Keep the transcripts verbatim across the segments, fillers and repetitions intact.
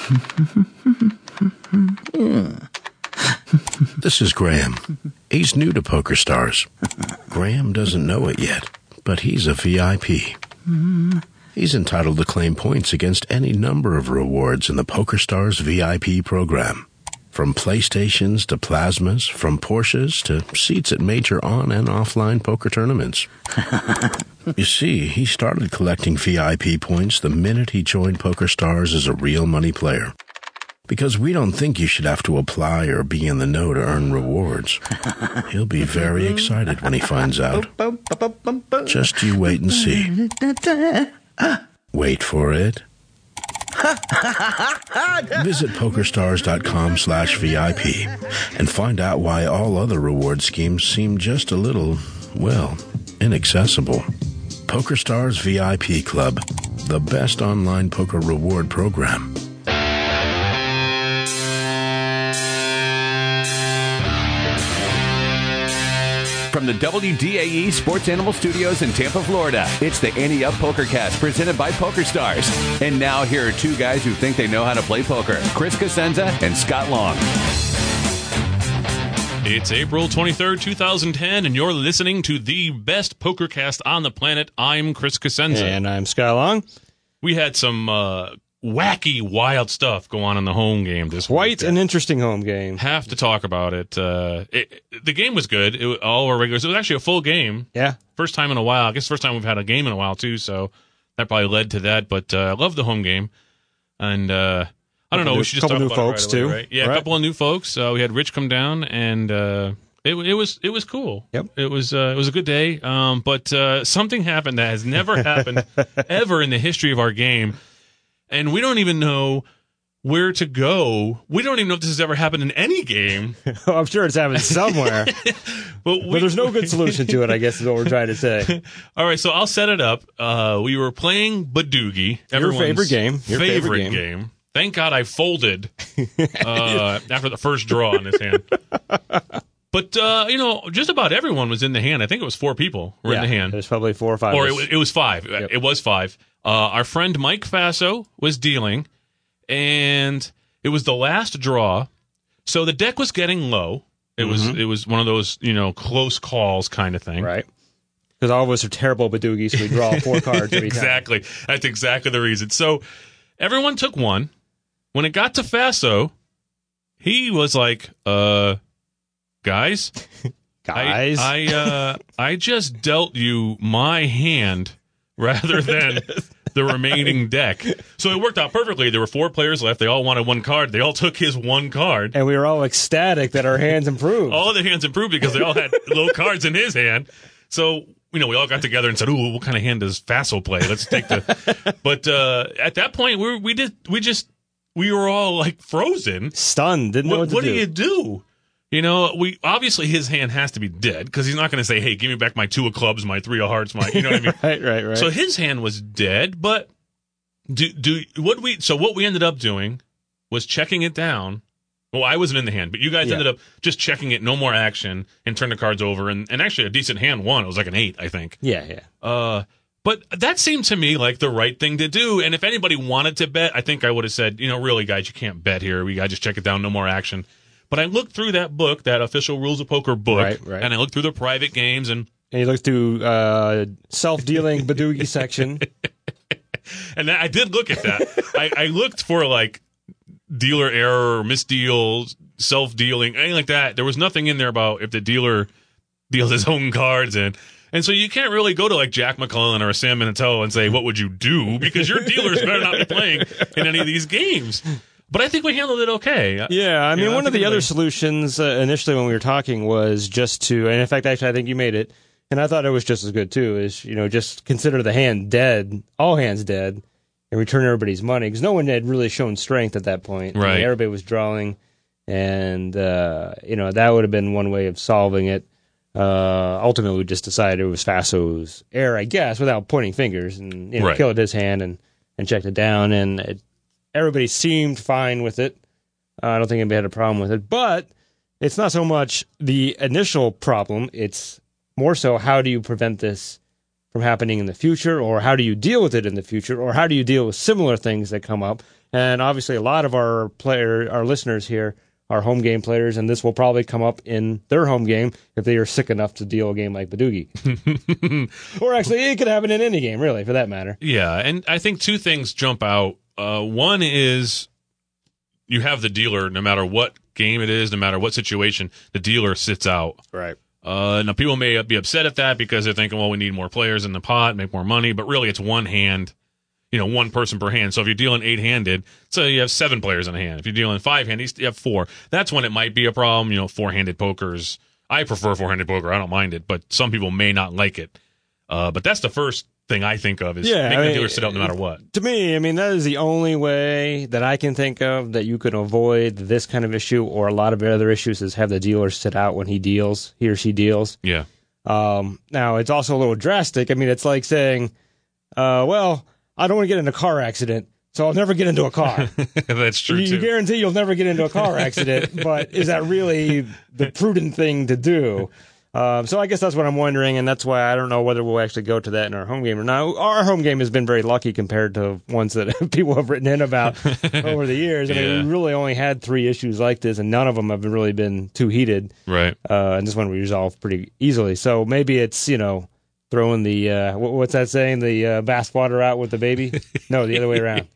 This is Graham. He's new to PokerStars. Graham doesn't know it yet, but he's a V I P. He's entitled to claim points against any number of rewards in the PokerStars V I P program. From PlayStations to plasmas, from Porsches to seats at major on- and offline poker tournaments. You see, he started collecting V I P points the minute he joined PokerStars as a real money player. Because we don't think you should have to apply or be in the know to earn rewards. He'll be very excited when he finds out. Just you wait and see. Wait for it. Visit PokerStars.com slash VIP and find out why all other reward schemes seem just a little, well, inaccessible. PokerStars V I P Club, the best online poker reward program. From the W D A E Sports Animal Studios in Tampa, Florida, it's the Ante Up PokerCast presented by PokerStars. And now here are two guys who think they know how to play poker, Chris Cosenza and Scott Long. It's April twenty-third, twenty ten, and you're listening to the best PokerCast on the planet. I'm Chris Cosenza. And I'm Scott Long. We had some uh, wacky, wild stuff go on in the home game this week. Quite an interesting home game. Have to talk about it. Uh, it the game was good. It, all our regulars. It was actually a full game. Yeah. First time in a while. I guess first time we've had a game in a while, too, so that probably led to that. But uh, I love the home game. And uh, I don't know. New, we should just talk new about folks, it right away, too. Right? Yeah, right. a couple of new folks. Uh, we had Rich come down, and uh, it, it was it was cool. Yep. It was uh, it was a good day. Um, but uh, something happened that has never happened ever in the history of our game. And we don't even know where to go. We don't even know if this has ever happened in any game. Oh, I'm sure it's happened somewhere. but, we, but there's no good solution to it, I guess is what we're trying to say. All right, so I'll set it up. Uh, we were playing Badoogie. Your favorite game. Your favorite, favorite game. game. Thank God I folded uh, after the first draw in this hand. But, uh, you know, just about everyone was in the hand. I think it was four people were yeah, in the hand. There's probably four or five. Or it was, it was five. Yep. It was five. Uh, our friend Mike Faso was dealing, and it was the last draw. So the deck was getting low. It mm-hmm. was it was one of those, you know, close calls kind of thing. Right. Because all of us are terrible Badoogies, so we draw four cards every exactly. time. That's exactly the reason. So everyone took one. When it got to Faso, he was like, uh, guys, guys, I I, uh, I just dealt you my hand rather than the remaining deck. So it worked out perfectly. There were four players left. They all wanted one card. They all took his one card. And we were all ecstatic that our hands improved. All the hands improved because they all had low cards in his hand. So, you know, we all got together and said, ooh, what kind of hand does Faso play? Let's take the... But uh, at that point, we, were, we, did, we just... We were all, like, frozen. Stunned. Didn't know what, what to do. do. What do you do? You know, we obviously his hand has to be dead because he's not going to say, hey, give me back my two of clubs, my three of hearts, my, you know what I mean? right, right, right. So his hand was dead, but do, do, what we, so what we ended up doing was checking it down. Well, I wasn't in the hand, but you guys yeah. ended up just checking it, no more action, and turn the cards over. And, and actually a decent hand won. It was like an eight, I think. Yeah, yeah. Uh, But that seemed to me like the right thing to do. And if anybody wanted to bet, I think I would have said, you know, really, guys, you can't bet here. We got to just check it down, no more action. But I looked through that book, that official Rules of Poker book, right, right. and I looked through the private games. And, and you looked through uh, self-dealing Badoogie section. And I did look at that. I, I looked for, like, dealer error or misdeal, self-dealing, anything like that. There was nothing in there about if the dealer deals his own cards in. And so you can't really go to like Jack McClellan or Sam Minatello and say, what would you do? Because your dealers better not be playing in any of these games. But I think we handled it okay. Yeah, I mean, you know, one I of the really... other solutions uh, initially when we were talking was just to, and in fact, actually, I think you made it, and I thought it was just as good too, is, you know, just consider the hand dead, all hands dead, and return everybody's money, because no one had really shown strength at that point. Right. I mean, everybody was drawing, and, uh, you know, that would have been one way of solving it. Uh, ultimately, we just decided it was Faso's error, I guess, without pointing fingers, and, you know, right. killed his hand and, and checked it down, and it, everybody seemed fine with it. Uh, I don't think anybody had a problem with it. But it's not so much the initial problem. It's more so how do you prevent this from happening in the future, or how do you deal with it in the future, or how do you deal with similar things that come up? And obviously, a lot of our player, our listeners here are home game players, and this will probably come up in their home game if they are sick enough to deal a game like Badoogie. Or actually, it could happen in any game, really, for that matter. Yeah, and I think two things jump out. Uh, one is you have the dealer, no matter what game it is, no matter what situation, the dealer sits out. Right. Uh, now, people may be upset at that because they're thinking, well, we need more players in the pot, make more money, but really it's one hand, you know, one person per hand. So if you're dealing eight-handed, so you have seven players in a hand. If you're dealing five-handed, you have four. That's when it might be a problem. You know, four-handed pokers. I prefer four-handed poker. I don't mind it, but some people may not like it. Uh, but that's the first thing I think of is yeah, making I mean, the dealer sit out no matter what. To me, I mean, that is the only way that I can think of that you can avoid this kind of issue or a lot of other issues is have the dealer sit out when he deals, he or she deals. Yeah. Um, now, it's also a little drastic. I mean, it's like saying, uh, well, I don't want to get in a car accident, so I'll never get into a car. That's true, you, too. You guarantee you'll never get into a car accident, but is that really the prudent thing to do? Um, so I guess that's what I'm wondering, and that's why I don't know whether we'll actually go to that in our home game or not. Our home game has been very lucky compared to ones that people have written in about over the years. I mean, Yeah. we really only had three issues like this, and none of them have really been too heated. Right. Uh, and this one we resolved pretty easily. So maybe it's, you know, throwing the, uh, what, what's that saying, the uh, bathwater out with the baby? No, the other way around.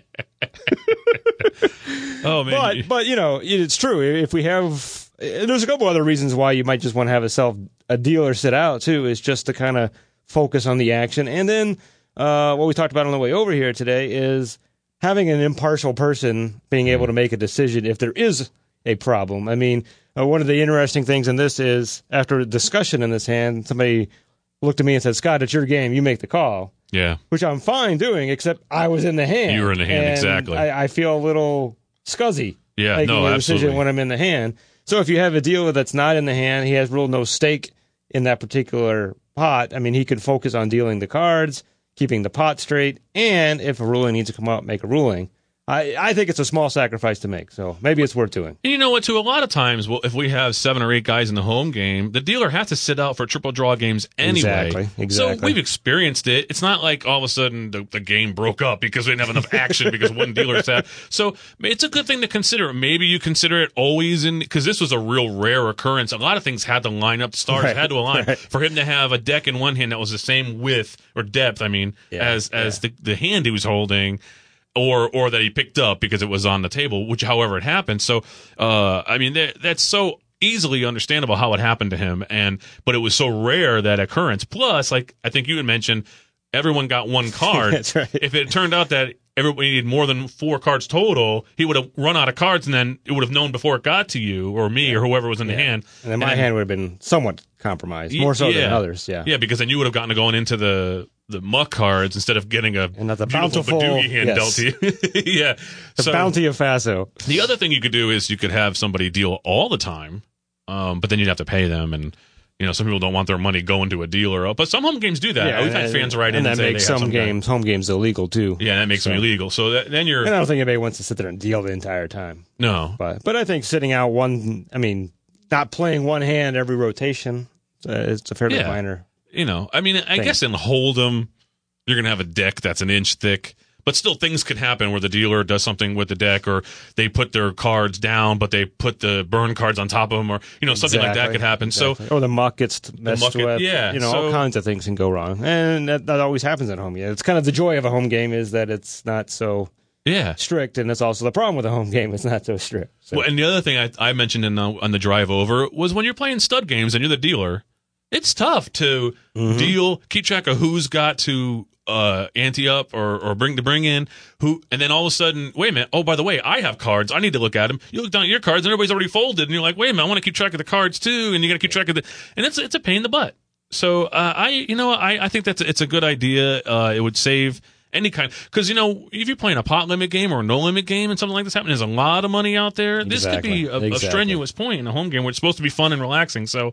Oh, man. But, but you know, it's true. If we have... There's a couple other reasons why you might just want to have a self a dealer sit out too, is just to kind of focus on the action. And then uh, what we talked about on the way over here today is having an impartial person being able to make a decision if there is a problem. I mean, uh, one of the interesting things in this is after a discussion in this hand, somebody looked at me and said, "Scott, it's your game. You make the call." Yeah. Which I'm fine doing, except I was in the hand. You were in the hand, and exactly. I, I feel a little scuzzy Yeah, making no, a decision absolutely. when I'm in the hand. So if you have a dealer that's not in the hand, he has real no stake in that particular pot. I mean, he can focus on dealing the cards, keeping the pot straight, and if a ruling needs to come out, make a ruling. I, I think it's a small sacrifice to make, so maybe it's worth doing. And you know what, too? A lot of times, well, if we have seven or eight guys in the home game, the dealer has to sit out for triple draw games anyway. Exactly, exactly. So we've experienced it. It's not like all of a sudden the, the game broke up because we didn't have enough action because one dealer sat. So it's a good thing to consider. Maybe you consider it always in, because this was a real rare occurrence. A lot of things had to line up. The stars Right, had to align right. for him to have a deck in one hand that was the same width or depth, I mean, Yeah, as, as yeah. the, the hand he was holding. Or, or that he picked up because it was on the table, which, however, it happened. So, uh, I mean, that, that's so easily understandable how it happened to him, and but it was so rare that occurrence. Plus, like I think you had mentioned, everyone got one card. That's right. If it turned out that everybody needed more than four cards total, he would have run out of cards, and then it would have known before it got to you or me or whoever was in the hand. And then my hand would have been somewhat compromised, more so yeah. than others, yeah. Yeah, because then you would have gotten to going into the the muck cards instead of getting a And not the beautiful bountiful- Badoogie hand yes. dealt to you. Yeah. The So- bounty of Faso. the other thing you could do is you could have somebody deal all the time, um, but then you'd have to pay them, and you know some people don't want their money going to a dealer. But some home games do that. We've had and- fans write in and and that say makes they have some guy- games, home games, illegal too. Yeah, that makes them So- illegal. So that, then you're And I don't think anybody wants to sit there and deal the entire time. no. But but I think sitting out one, I mean, not playing one hand every rotation, uh, it's a fairly Yeah. minor. You know, I mean, I Thing. guess in Hold'em, you're gonna have a deck that's an inch thick. But still, things could happen where the dealer does something with the deck, or they put their cards down, but they put the burn cards on top of them, or you know something like that Exactly, could happen. exactly. So or the muck gets messed muck get- with. yeah, you know, so- all kinds of things can go wrong, and that, that always happens at home. Yeah, it's kind of the joy of a home game is that it's not so yeah, strict, and it's also the problem with a home game. It's not so strict. So. Well, and the other thing I, I mentioned in the, on the drive over was when you're playing stud games and you're the dealer, it's tough to Mm-hmm. deal, keep track of who's got to uh, ante up or, or bring to bring in who, and then all of a sudden, wait a minute, oh, by the way, I have cards. I need to look at them. You look down at your cards and everybody's already folded, and you're like, wait a minute, I want to keep track of the cards too, and you got to keep track of the, and it's it's a pain in the butt. So uh, I, you know, I, I think that's it's a good idea. Uh, it would save any kind, because you know if you're playing a pot limit game or a no limit game and something like this happening, there's a lot of money out there. This could be Exactly. a, a Exactly. strenuous point in a home game where it's supposed to be fun and relaxing. So,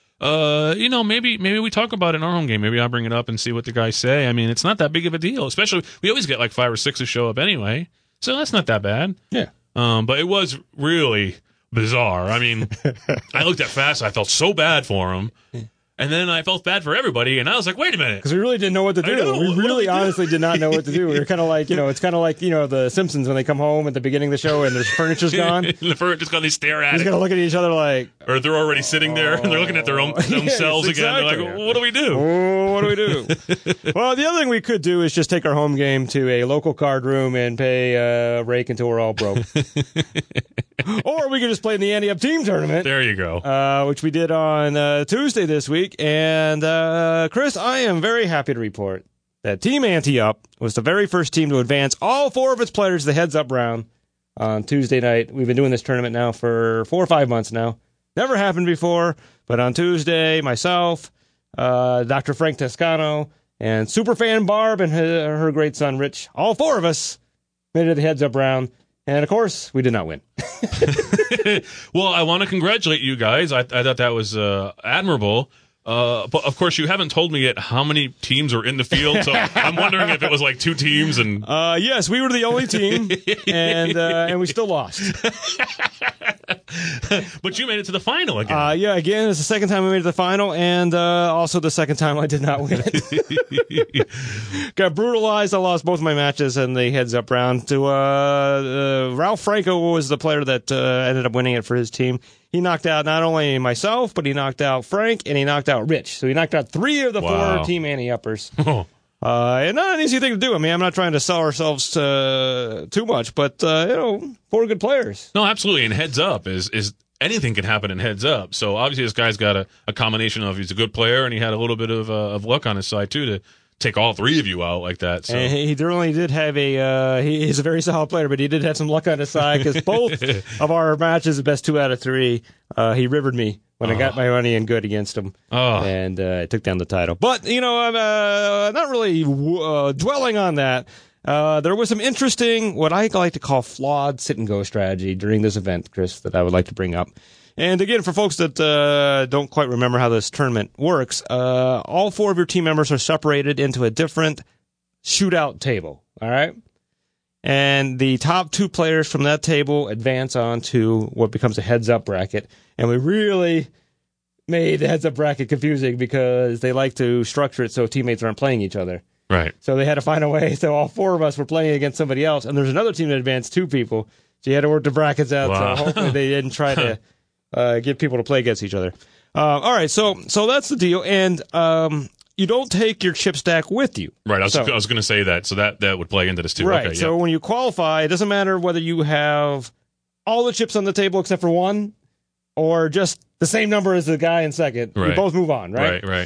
uh, you know, maybe maybe we talk about it in our home game. Maybe I'll bring it up and see what the guys say. I mean, it's not that big of a deal. Especially we always get like five or six to show up anyway, so that's not that bad. yeah. Um, but it was really bizarre. I mean, I looked at Fast, I felt so bad for him. And then I felt bad for everybody, and I was like, wait a minute. Because we really didn't know what to do. know, we what do really we do? honestly did not know what to do. We were kind of like, you know, it's kind of like, you know, the Simpsons when they come home at the beginning of the show and their furniture's gone. the furniture's gone, they stare at He's it. going to look at each other like... Or they're already sitting there, and they're looking at their own Yes, themselves again. exactly. They're like, well, what do we do? Oh, what do we do? Well, the other thing we could do is just take our home game to a local card room and pay uh, rake until we're all broke. Or we could just play in the Ante Up Team Tournament. There you go. Uh, which we did on uh, Tuesday this week. And, uh, Chris, I am very happy to report that Team Ante Up was the very first team to advance all four of its players to the Heads Up round on Tuesday night. We've been doing this tournament now for four or five months now. Never happened before, but on Tuesday, myself, uh, Doctor Frank Toscano, and Superfan Barb and her, her great son Rich, all four of us made it to the Heads Up round. And, of course, we did not win. Well, I want to congratulate you guys. I, I thought that was uh, admirable. Uh, but, of course, you haven't told me yet how many teams are in the field, so I'm wondering if it was like two teams. and Uh, yes, we were the only team, and uh, and we still lost. But you made it to the final again. Uh, yeah, again, it's the second time we made it to the final, and uh, also the second time I did not win it. Got brutalized. I lost both my matches in the Heads Up round to uh, uh, Ralph Franco was the player that uh, ended up winning it for his team. He knocked out not only myself, but he knocked out Frank, and he knocked out Rich. So he knocked out three of the Wow. four Team Ante-Uppers. Oh. Uh, and not an easy thing to do. I mean, I'm not trying to sell ourselves uh, too much, but, uh, you know, four good players. No, absolutely. And Heads Up is is anything can happen in Heads Up. So obviously this guy's got a, a combination of he's a good player and he had a little bit of uh, of luck on his side too to take all three of you out like that. So And he really did have a, uh, he, he's a very solid player, but he did have some luck on his side because both of our matches, the best two out of three, uh, he rivered me when oh. I got my money in good against him. Oh. And uh, I took down the title. But, you know, I'm uh, not really uh, dwelling on that. Uh, there was some interesting, what I like to call flawed sit-and-go strategy during this event, Chris, that I would like to bring up. And again, for folks that uh, don't quite remember how this tournament works, uh, all four of your team members are separated into a different shootout table, all right? And the top two players from that table advance on to what becomes a heads-up bracket. And we really made the heads-up bracket confusing because they like to structure it so teammates aren't playing each other. Right. So they had to find a way. So all four of us were playing against somebody else. And there's another team that advanced two people. So you had to work the brackets out. Wow. So hopefully they didn't try to uh, get people to play against each other. Uh, all right. So so that's the deal. And um, you don't take your chip stack with you. Right. I was, so, I was going to say that. So that, that would play into this too. Right. Okay, so yeah. when you qualify, it doesn't matter whether you have all the chips on the table except for one or just the same number as the guy in second. Right. You both move on, right? Right, right.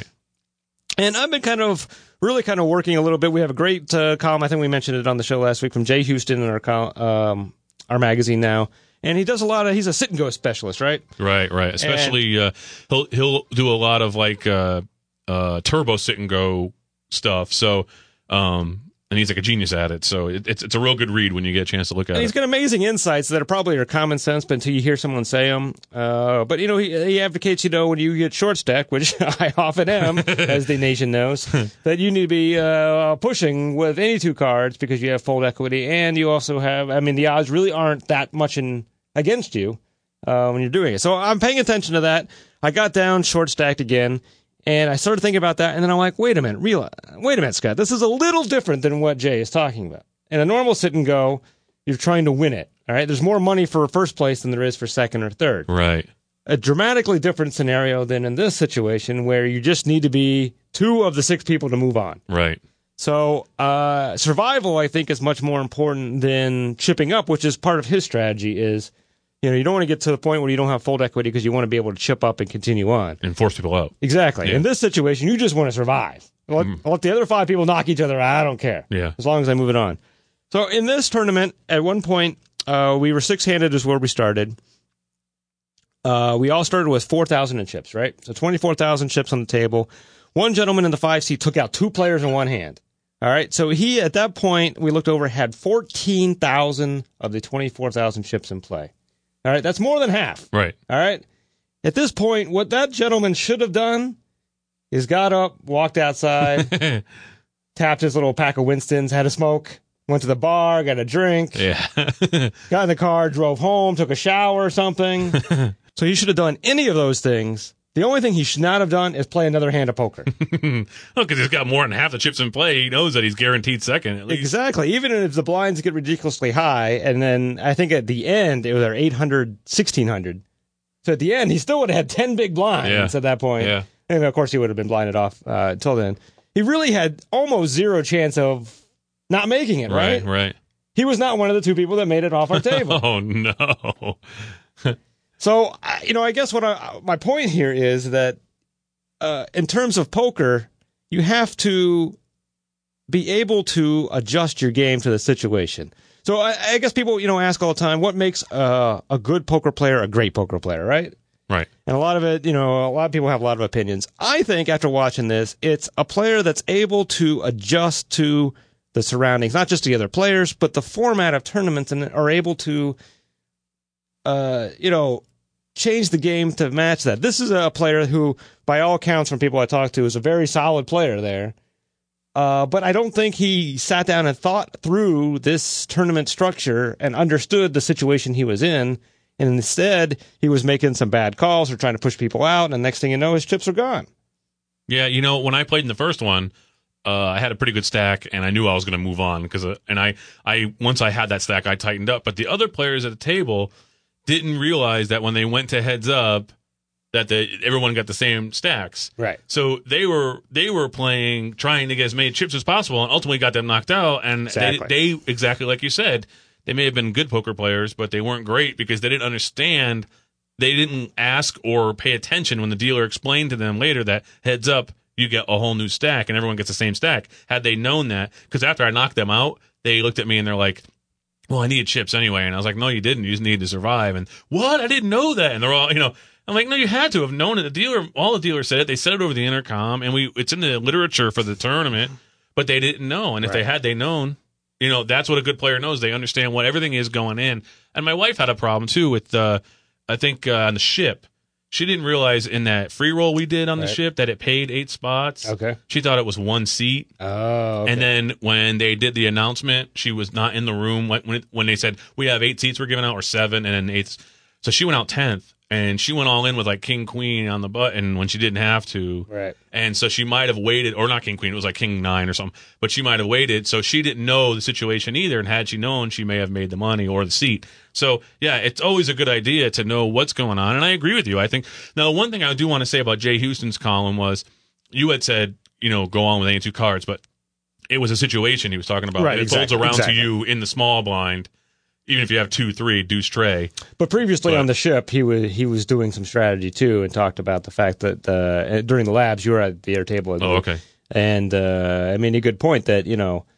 And I've been kind of, really kind of working a little bit. We have a great uh, column, I think we mentioned it on the show last week, from Jay Houston in our col- um, our magazine now. And he does a lot of, he's a sit-and-go specialist, right? Right, right. Especially, and, uh, he'll he'll do a lot of, like, uh, uh, turbo sit-and-go stuff. So, um... and he's like a genius at it, so it, it's it's a real good read when you get a chance to look at and it. He's got amazing insights that are probably are common sense, but until you hear someone say them. Uh, but, you know, he, he advocates, you know, when you get short stack, which I often am, as the nation knows, that you need to be uh, pushing with any two cards because you have fold equity, and you also have, I mean, the odds really aren't that much in against you uh, when you're doing it. So I'm paying attention to that. I got down short stacked again. And I started thinking about that, and then I'm like, wait a minute, real, wait a minute, Scott. This is a little different than what Jay is talking about. In a normal sit-and-go, you're trying to win it, all right? There's more money for first place than there is for second or third. Right. A dramatically different scenario than in this situation where you just need to be two of the six people to move on. Right. So uh, survival, I think, is much more important than chipping up, which is part of his strategy is, you know, you don't want to get to the point where you don't have fold equity because you want to be able to chip up and continue on. And force people out. Exactly. Yeah. In this situation, you just want to survive. Let, mm. let the other five people knock each other out. I don't care. Yeah. As long as I move it on. So in this tournament, at one point, uh, we were six-handed is where we started. Uh, we all started with four thousand in chips, right? So twenty-four thousand chips on the table. One gentleman in the five seat took out two players in one hand. All right. So he, at that point, we looked over, had fourteen thousand of the twenty-four thousand chips in play. All right, that's more than half. Right. All right. At this point, what that gentleman should have done is got up, walked outside, tapped his little pack of Winstons, had a smoke, went to the bar, got a drink, yeah, got in the car, drove home, took a shower or something. So he should have done any of those things The only thing he should not have done is play another hand of poker. Well, because he's got more than half the chips in play. He knows that he's guaranteed second, at least. Exactly. Even if the blinds get ridiculously high, and then I think at the end, it was eight hundred, sixteen hundred. So at the end, he still would have had ten big blinds Yeah. at that point. Yeah. And of course, he would have been blinded off uh, until then. He really had almost zero chance of not making it, right? Right, right. He was not one of the two people that made it off our table. Oh, no. So, I- you know, I guess what I, my point here is that uh, in terms of poker, you have to be able to adjust your game to the situation. So I, I guess people, you know, ask all the time, what makes uh, a good poker player a great poker player, right? Right. And a lot of it, you know, a lot of people have a lot of opinions. I think after watching this, it's a player that's able to adjust to the surroundings, not just the other players, but the format of tournaments, and are able to, uh, you know, change the game to match that. This is a player who, by all accounts from people I talked to, is a very solid player there. Uh, but I don't think he sat down and thought through this tournament structure and understood the situation he was in. And instead, he was making some bad calls or trying to push people out. And the next thing you know, his chips are gone. Yeah, you know, when I played in the first one, uh, I had a pretty good stack, and I knew I was going to move on because, uh, and I, I once I had that stack, I tightened up. But the other players at the table didn't realize that when they went to heads up, that the, everyone got the same stacks. Right. So they were they were playing, trying to get as many chips as possible, and ultimately got them knocked out. And Exactly. they, they exactly like you said, they may have been good poker players, but they weren't great because they didn't understand. They didn't ask or pay attention when the dealer explained to them later that heads up, you get a whole new stack, and everyone gets the same stack. Had they known that, because after I knocked them out, they looked at me and they're like, well, I needed chips anyway. And I was like, no, you didn't. You just needed to survive. And what? I didn't know that. And they're all, you know, I'm like, no, you had to have known it. The dealer, all the dealers said it. They said it over the intercom, and we, it's in the literature for the tournament, but they didn't know. And if Right. they had, they known, you know, that's what a good player knows. They understand what everything is going in. And my wife had a problem too with, uh, I think, uh, on the ship. She didn't realize in that free roll we did on the Right. ship that it paid eight spots. Okay. She thought it was one seat. Oh, okay. And then when they did the announcement, she was not in the room when when, when they said we have eight seats we're giving out, or seven, and then eight. So she went out tenth, and she went all in with like king queen on the button when she didn't have to. Right. And so she might have waited, or not king queen, it was like king nine or something. But she might have waited, so she didn't know the situation either. And had she known, she may have made the money or the seat. So yeah, it's always a good idea to know what's going on. And I agree with you. I think now one thing I do want to say about Jay Houston's column was you had said, you know, go on with any two cards, but it was a situation he was talking about. Right, It exactly, folds around exactly. to you in the small blind, even if you have two, three, deuce, tray. But previously But- on the ship, he was he was doing some strategy too, and talked about the fact that uh, during the labs you were at the air table. I Oh, believe. okay. And uh, I mean, a good point that you know,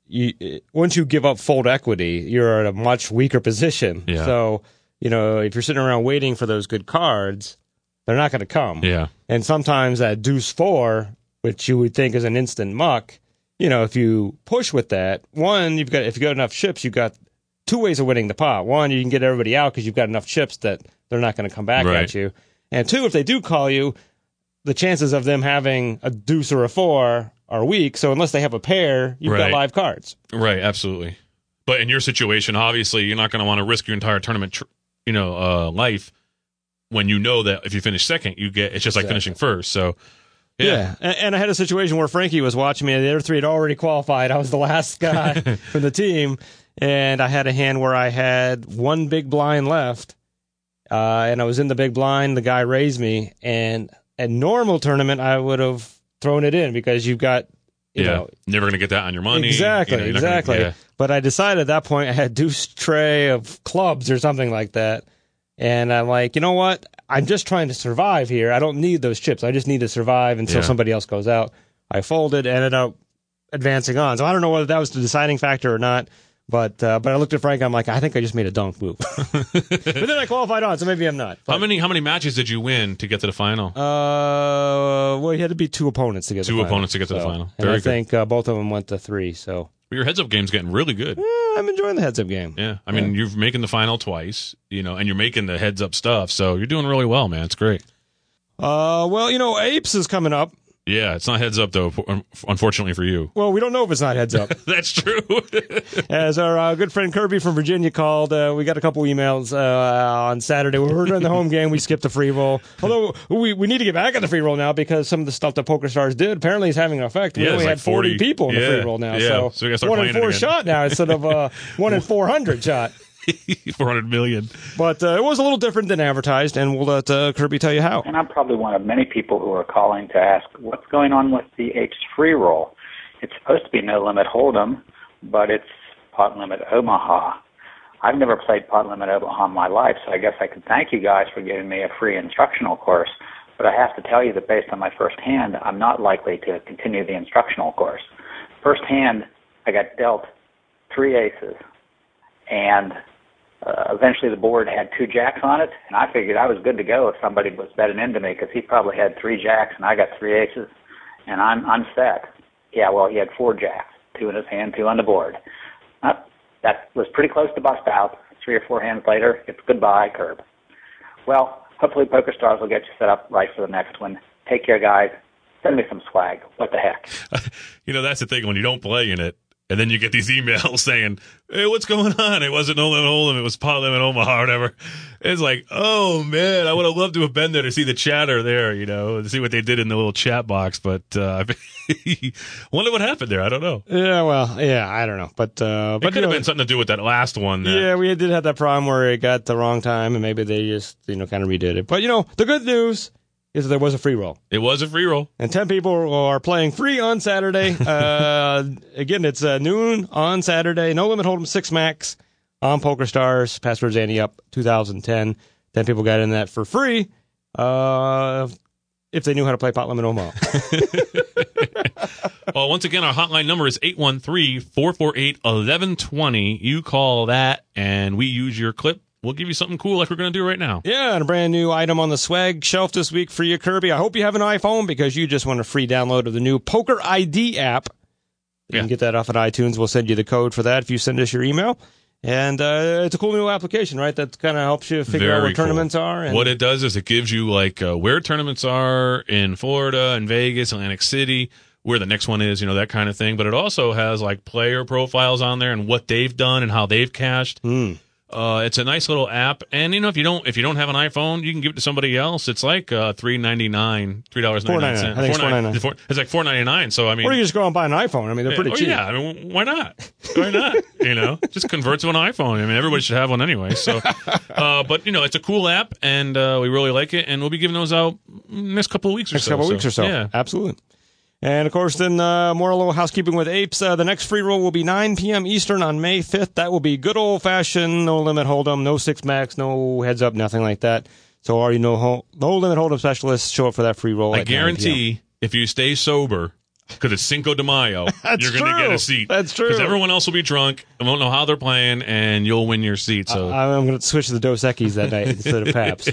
you once you give up fold equity, you're at a much weaker position. Yeah. So you know, if you're sitting around waiting for those good cards, they're not going to come. Yeah. And sometimes that deuce four, which you would think is an instant muck, you know, if you push with that, one, you've got if you got enough chips, you've got two ways of winning the pot. One, you can get everybody out because you've got enough chips that they're not going to come back Right. at you. And two, if they do call you, the chances of them having a deuce or a four are weak. So unless they have a pair, you've Right. got live cards. Right, absolutely. But in your situation, obviously, you're not going to want to risk your entire tournament, tr- you know, uh, life when you know that if you finish second, you get it's just like Exactly. finishing first. So, yeah, And, and I had a situation where Frankie was watching me, and the other three had already qualified. I was the last guy from the team, and I had a hand where I had one big blind left, uh, and I was in the big blind. The guy raised me, and a normal tournament, I would have thrown it in because you've got, you yeah, know, never going to get that on your money. exactly, You know, you're not gonna- exactly. yeah. But I decided at that point I had deuce tray of clubs or something like that. And I'm like, you know what? I'm just trying to survive here. I don't need those chips. I just need to survive until Yeah. somebody else goes out. I folded, ended up advancing on. So I don't know whether that was the deciding factor or not. But uh, but I looked at Frank. I'm like, I think I just made a dunk move. But then I qualified on, so maybe I'm not. But, How many how many matches did you win to get to the final? Uh, well, you had to be two opponents to get to Two the final. opponents to get to the So- final. And Very I good. think uh, both of them went to three. So Your heads up game's getting really good. eh, I'm enjoying the heads up game. Yeah, I mean, you're making the final twice, you know, and you're making the heads up stuff, so you're doing really well, man. It's great. Uh, well, you know, Apes is coming up. Yeah, it's not heads up, though, unfortunately for you. Well, we don't know if it's not heads up. That's true. As our uh, good friend Kirby from Virginia called, uh, we got a couple emails uh, on Saturday. We were during the home game. We skipped the free roll. Although we, we need to get back on the free roll now because some of the stuff that PokerStars did apparently is having an effect. We yeah, only like had forty, forty people in yeah, the free roll now. Yeah. So, so we gotta start one in four shot now instead of uh, one in four hundred shot. four hundred million. But uh, it was a little different than advertised, and we'll let uh, Kirby tell you how. And I'm probably one of many people who are calling to ask what's going on with the Apes free roll. It's supposed to be No Limit Hold'em, but it's Pot Limit Omaha. I've never played Pot Limit Omaha in my life, so I guess I could thank you guys for giving me a free instructional course. But I have to tell you that based on my first hand, I'm not likely to continue the instructional course. First hand, I got dealt three aces, and Uh, eventually the board had two jacks on it, and I figured I was good to go if somebody was betting into me because he probably had three jacks and I got three aces, and I'm I'm set. Yeah, well, he had four jacks, two in his hand, two on the board. Uh, that was pretty close to bust out. Three or four hands later, it's goodbye, Curb. Well, hopefully PokerStars will get you set up right for the next one. Take care, guys. Send me some swag. What the heck? You know, that's the thing. When you don't play in it, and then you get these emails saying, hey, what's going on? It wasn't No Limit Hold'em. It was Pot Limit Omaha or whatever. It's like, oh, man, I would have loved to have been there to see the chatter there, you know, to see what they did in the little chat box. But uh, I wonder what happened there. I don't know. Yeah, well, yeah, I don't know. But, uh, but it could have been something to do with that last one. That, yeah, we did have that problem where it got the wrong time, and maybe they just, you know, kind of redid it. But, you know, the good news is that there was a free roll. It was a free roll. And ten people are playing free on Saturday. Uh, again, it's uh, noon on Saturday. No Limit Hold'em six max on PokerStars. Password's Ante Up twenty ten. ten people got in that for free uh, if they knew how to play Pot Limit Omaha. Well, once again, our hotline number is eight one three, four four eight, one one two zero. You call that, and we use your clip. We'll give you something cool like we're going to do right now. Yeah, and a brand new item on the swag shelf this week for you, Kirby. I hope you have an iPhone because you just want a free download of the new Poker I D app. You yeah. can get that off at iTunes. We'll send you the code for that if you send us your email. And uh, it's a cool new application, right? That kind of helps you figure Very out where cool. tournaments are. And what it does is it gives you like uh, where tournaments are in Florida and Vegas, Atlantic City, where the next one is, you know, that kind of thing. But it also has like player profiles on there and what they've done and how they've cashed. Mm. Uh, it's a nice little app, and you know if you don't if you don't have an iPhone, you can give it to somebody else. It's like uh, three ninety nine, three dollars ninety nine cents. I think it's four ninety nine. It's like four ninety nine. So I mean, or you just go and buy an iPhone. I mean, they're pretty oh, cheap. Yeah, I mean, why not? Why not? You know, just convert to an iPhone. I mean, everybody should have one anyway. So, uh, but you know, it's a cool app, and uh, we really like it, and we'll be giving those out next couple of weeks or next so. couple of so, weeks or so. Yeah, absolutely. And, of course, then uh, more little housekeeping with Apes. Uh, the next free roll will be nine p.m. Eastern on May fifth. That will be good old-fashioned, no limit hold'em, no six max, no heads up, nothing like that. So all you know, ho- no limit hold'em specialists show up for that free roll. I at guarantee if you stay sober, because it's Cinco de Mayo, you're going to get a seat. That's true. Because everyone else will be drunk and won't know how they're playing, and you'll win your seat. So I, I'm going to switch to the Dos Equis that night instead of Paps.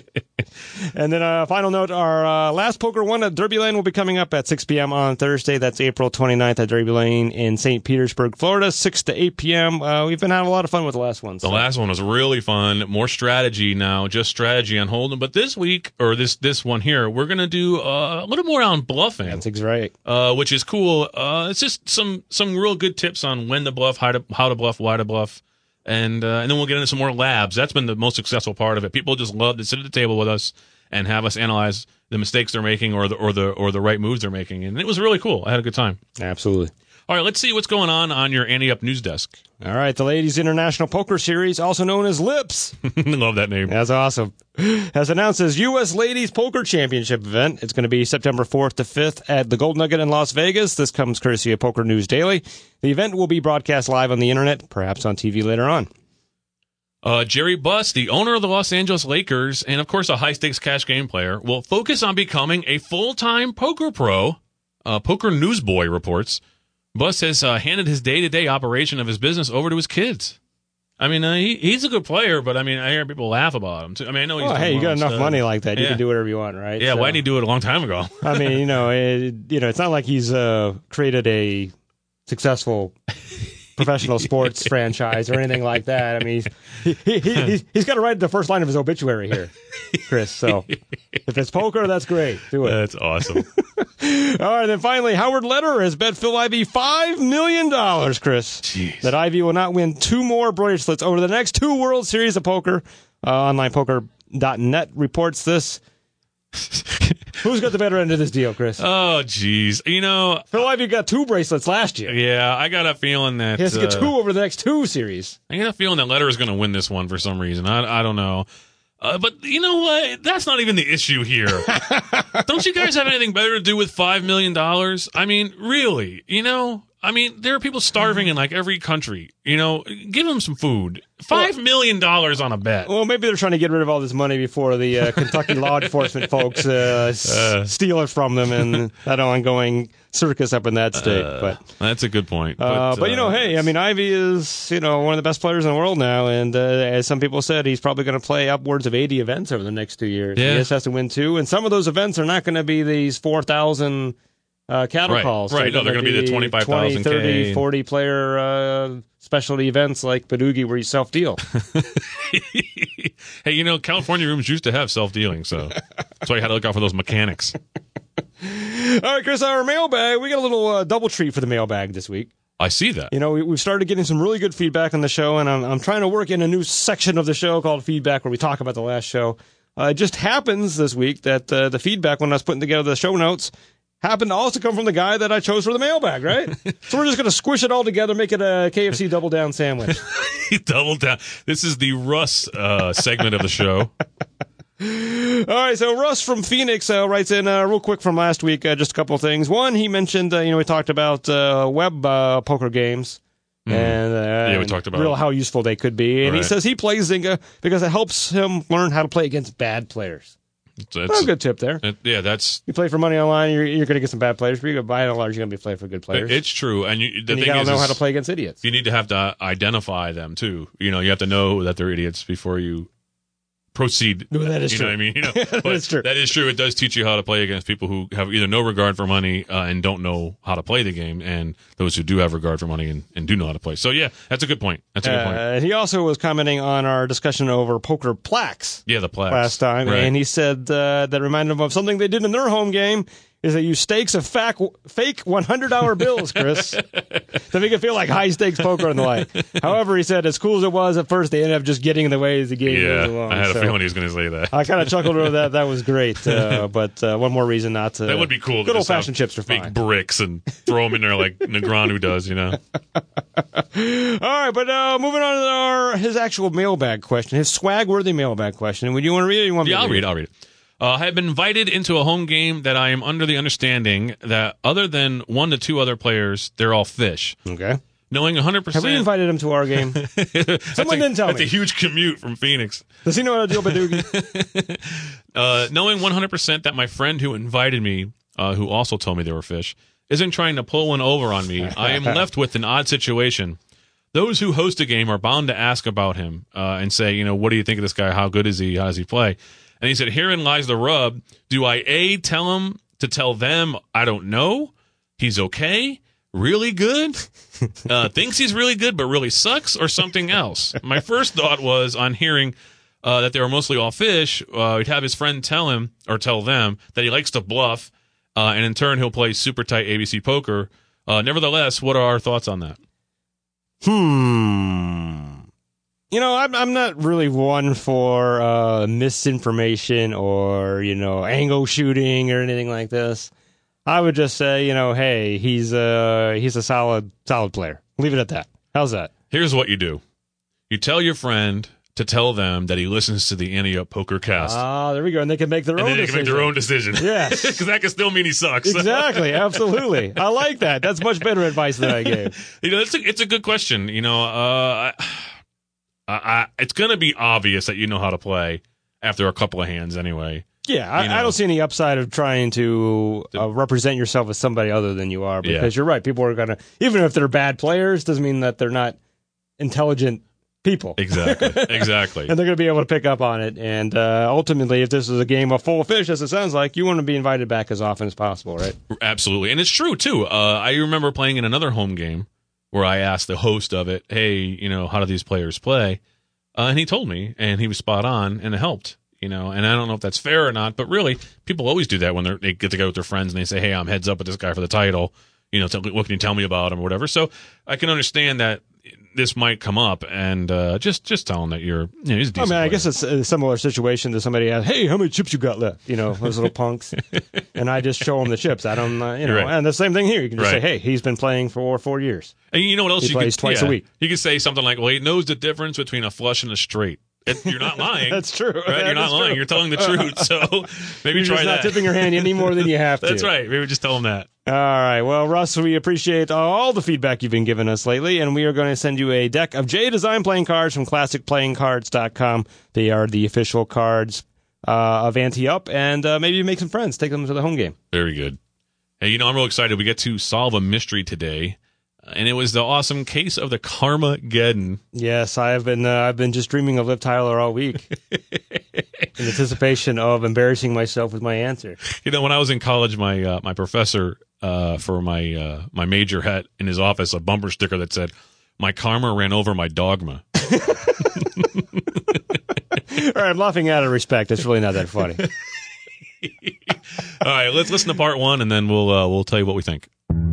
And then a uh, final note, our uh, last Poker One at Derby Lane will be coming up at six p.m. on Thursday. That's April twenty-ninth at Derby Lane in Saint Petersburg, Florida, six to eight p.m. Uh, we've been having a lot of fun with the last one. So. The last one was really fun. More strategy now, just strategy on hold'em. But this week, or this this one here, we're going to do uh, a little more on bluffing. That's right. Uh, which is cool. Uh, it's just some some real good tips on when to bluff, how to how to bluff, why to bluff. And uh, and then we'll get into some more labs. That's been the most successful part of it. People just love to sit at the table with us and have us analyze the mistakes they're making or the or the or the right moves they're making. And it was really cool. I had a good time. Absolutely. All right, let's see what's going on on your Ante Up news desk. All right, the Ladies International Poker Series, also known as LIPS. Love that name. That's awesome. Has announced its U S Ladies Poker Championship event. It's going to be September fourth to fifth at the Gold Nugget in Las Vegas. This comes courtesy of Poker News Daily. The event will be broadcast live on the internet, perhaps on T V later on. Uh, Jerry Buss, the owner of the Los Angeles Lakers, and of course a high-stakes cash game player, will focus on becoming a full-time poker pro. Uh, Poker Newsboy reports. Buss has uh, handed his day-to-day operation of his business over to his kids. I mean, uh, he, he's a good player, but I mean, I hear people laugh about him too. I mean, I know he's. Well, hey, you got enough stuff. money like that, you yeah. can do whatever you want, right? Yeah, so, why didn't he do it a long time ago? I mean, you know, it, you know, it's not like he's uh, created a successful professional sports franchise or anything like that. I mean, he's, he, he, he's, he's got to write the first line of his obituary here, Chris. So if it's poker, that's great. Do it. That's awesome. All right, then finally, Howard Lederer has bet Phil Ivey five million dollars, Chris. Jeez. That Ivey will not win two more bracelets over the next two World Series of Poker. Uh, online poker dot net reports this. Who's got the better end of this deal, Chris? Oh, geez. You know, Phil Ivey got two bracelets last year. yeah, I got a feeling that He has to get uh, two over the next two series. I got a feeling that Lederer is going to win this one for some reason. I, I don't know. Uh, but you know what? That's not even the issue here. Don't you guys have anything better to do with five million dollars? I mean, really? You know? I mean, there are people starving in like every country. You know, give them some food. Five million dollars on a bet. Well, maybe they're trying to get rid of all this money before the uh, Kentucky law enforcement folks uh, s- Uh. steal it from them and that ongoing circus up in that state. Uh, but that's a good point. But, uh, but you know, uh, hey, I mean, Ivey is you know one of the best players in the world now, and uh, as some people said, he's probably going to play upwards of eighty events over the next two years. Yeah. He just has to win two, and some of those events are not going to be these four thousand. Uh, cattle Right, calls. right. No, they're going gonna to be the twenty-five thousand twenty, thirty, K. forty player uh, specialty events like Badoogie where you self deal. Hey, you know, California rooms used to have self-dealing, so that's why you had to look out for those mechanics. All right, Chris, our mailbag. We got a little uh, double treat for the mailbag this week. I see that. You know, we, we've started getting some really good feedback on the show, and I'm, I'm trying to work in a new section of the show called feedback where we talk about the last show. Uh, it just happens this week that uh, the feedback when I was putting together the show notes happened to also come from the guy that I chose for the mailbag, right? So we're just going to squish it all together, make it a K F C double down sandwich. Double down. This is the Russ uh, segment of the show. All right, so Russ from Phoenix uh, writes in uh, real quick from last week, uh, just a couple of things. One, he mentioned, uh, you know, we talked about uh, web uh, poker games. And uh, Yeah, we and talked about real it. how useful they could be. And he Right. says he plays Zynga because it helps him learn how to play against bad players. That's, Well, good tip there. it- yeah, that's You play for money online, you're, you're going to get some bad players. But you buy it at large, you're going to be playing for good players. it's true. And you, the and you thing got to is, know is how to play against idiots. you need to have to identify them too. You know, you have to know that they're idiots before you proceed. No, that is you true. know what I mean? You know, That but is true. That is true. It does teach you how to play against people who have either no regard for money uh, and don't know how to play the game, and those who do have regard for money and, and do know how to play. So yeah, that's a good point. That's a good point. Uh, he also was commenting on our discussion over poker plaques Yeah, the plaques. last time, Right. and he said uh, that reminded him of something they did in their home game. Is they use stakes of fac- fake one hundred dollar bills, Chris, to make it feel like high stakes poker and the like. However, he said as cool as it was at first, they ended up just getting in the way as the game yeah, goes along. I had So a feeling he was going to say that. I kind of chuckled over that. That was great. Uh, but uh, one more reason not to. That would be cool. to Good old just have fashioned chips are fake fine. bricks and throw them in there like Negreanu does, you know. All right, but uh, moving on to our his actual mailbag question, his swag worthy mailbag question. Would you want to read it? Or you want me Yeah, to I'll read it. I'll read it. Uh, I have been invited into a home game that I am under the understanding that other than one to two other players, they're all fish. Okay. Knowing one hundred percent. Have we invited him to our game? Someone didn't tell That's me. a huge commute from Phoenix. Does he know how to deal Badoogie? Uh, knowing one hundred percent that my friend who invited me, uh, who also told me they were fish, isn't trying to pull one over on me, I am left with an odd situation. Those who host a game are bound to ask about him uh, and say, you know, what do you think of this guy? How good is he? How does he play? And he said, herein lies the rub. Do I, A, tell him to tell them I don't know? He's okay? Really good? Uh, thinks he's really good, but really sucks, or something else? My first thought was on hearing uh, that they were mostly all fish, uh, he'd have his friend tell him or tell them that he likes to bluff, uh, and in turn he'll play super tight A B C poker. Uh, nevertheless, what are our thoughts on that? Hmm. You know, I'm I'm not really one for uh, misinformation or you know angle shooting or anything like this. I would just say, you know, hey, he's a he's a solid solid player. Leave it at that. How's that? Here's what you do. You tell your friend to tell them that he listens to the Ante Up Poker Cast. Ah, there we go, and they can make their and own then they decision. can make their own decision. Yes. Because that can still mean he sucks. Exactly, absolutely. I like that. That's much better advice than I gave. You know, it's a, it's a good question. You know, uh, I, I, it's going to be obvious that you know how to play after a couple of hands anyway. Yeah, I, You know. I don't see any upside of trying to uh, represent yourself as somebody other than you are, because Yeah. you're right. People are going to, even if they're bad players, doesn't mean that they're not intelligent people. Exactly. Exactly. And they're going to be able to pick up on it. And uh, ultimately, if this is a game of full fish, as it sounds like, you want to be invited back as often as possible, right? Absolutely. And it's true, too. Uh, I remember playing in another home game where I asked the host of it, hey, you know, how do these players play? Uh, and he told me, and he was spot on, and it helped. You know, and I don't know if that's fair or not, but really, people always do that when they're, they get together with their friends and they say, hey, I'm heads up with this guy for the title. You know, tell, what can you tell me about him or whatever? So I can understand that this might come up, and uh, just just tell him that you're, you know, he's a decent I mean, I player. guess it's a similar situation to somebody asks, hey, how many chips you got left? You know, those little punks. And I just show them the chips. I don't, uh, you know, Right. and the same thing here. You can just Right. say, hey, he's been playing for four years. And you know what else He you plays could twice yeah, a week. You could say something like, well, he knows the difference between a flush and a straight. It, you're not lying. That's true. Right? That You're not is lying. true. You're telling the truth. So maybe You're try just that. not tipping your hand any more than you have to. That's right. Maybe just tell him that. All right. Well, Russ, we appreciate all the feedback you've been giving us lately, and we are going to send you a deck of J Design playing cards from classic playing cards dot com. They are the official cards uh, of Ante Up, and uh, maybe make some friends. Take them to the home game. Very good. Hey, you know, I'm real excited. We get to solve a mystery today, and it was the awesome case of the Karmageddon. Yes, I have been. Uh, I've been just dreaming of Liv Tyler all week, in anticipation of embarrassing myself with my answer. You know, when I was in college, my uh, my professor uh, for my uh, my major had in his office a bumper sticker that said, "My karma ran over my dogma." All right, I'm laughing out of respect. It's really not that funny. All right, let's listen to part one, and then we'll uh, we'll tell you what we think.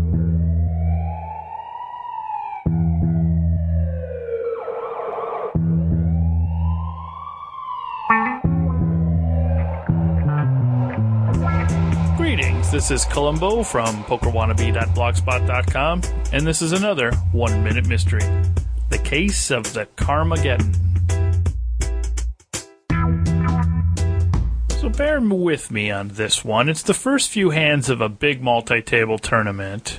Greetings, this is Columbo from poker wannabe dot blogspot dot com, and this is another One Minute Mystery, the case of the Karmageddon. So bear with me on this one. It's the first few hands of a big multi-table tournament,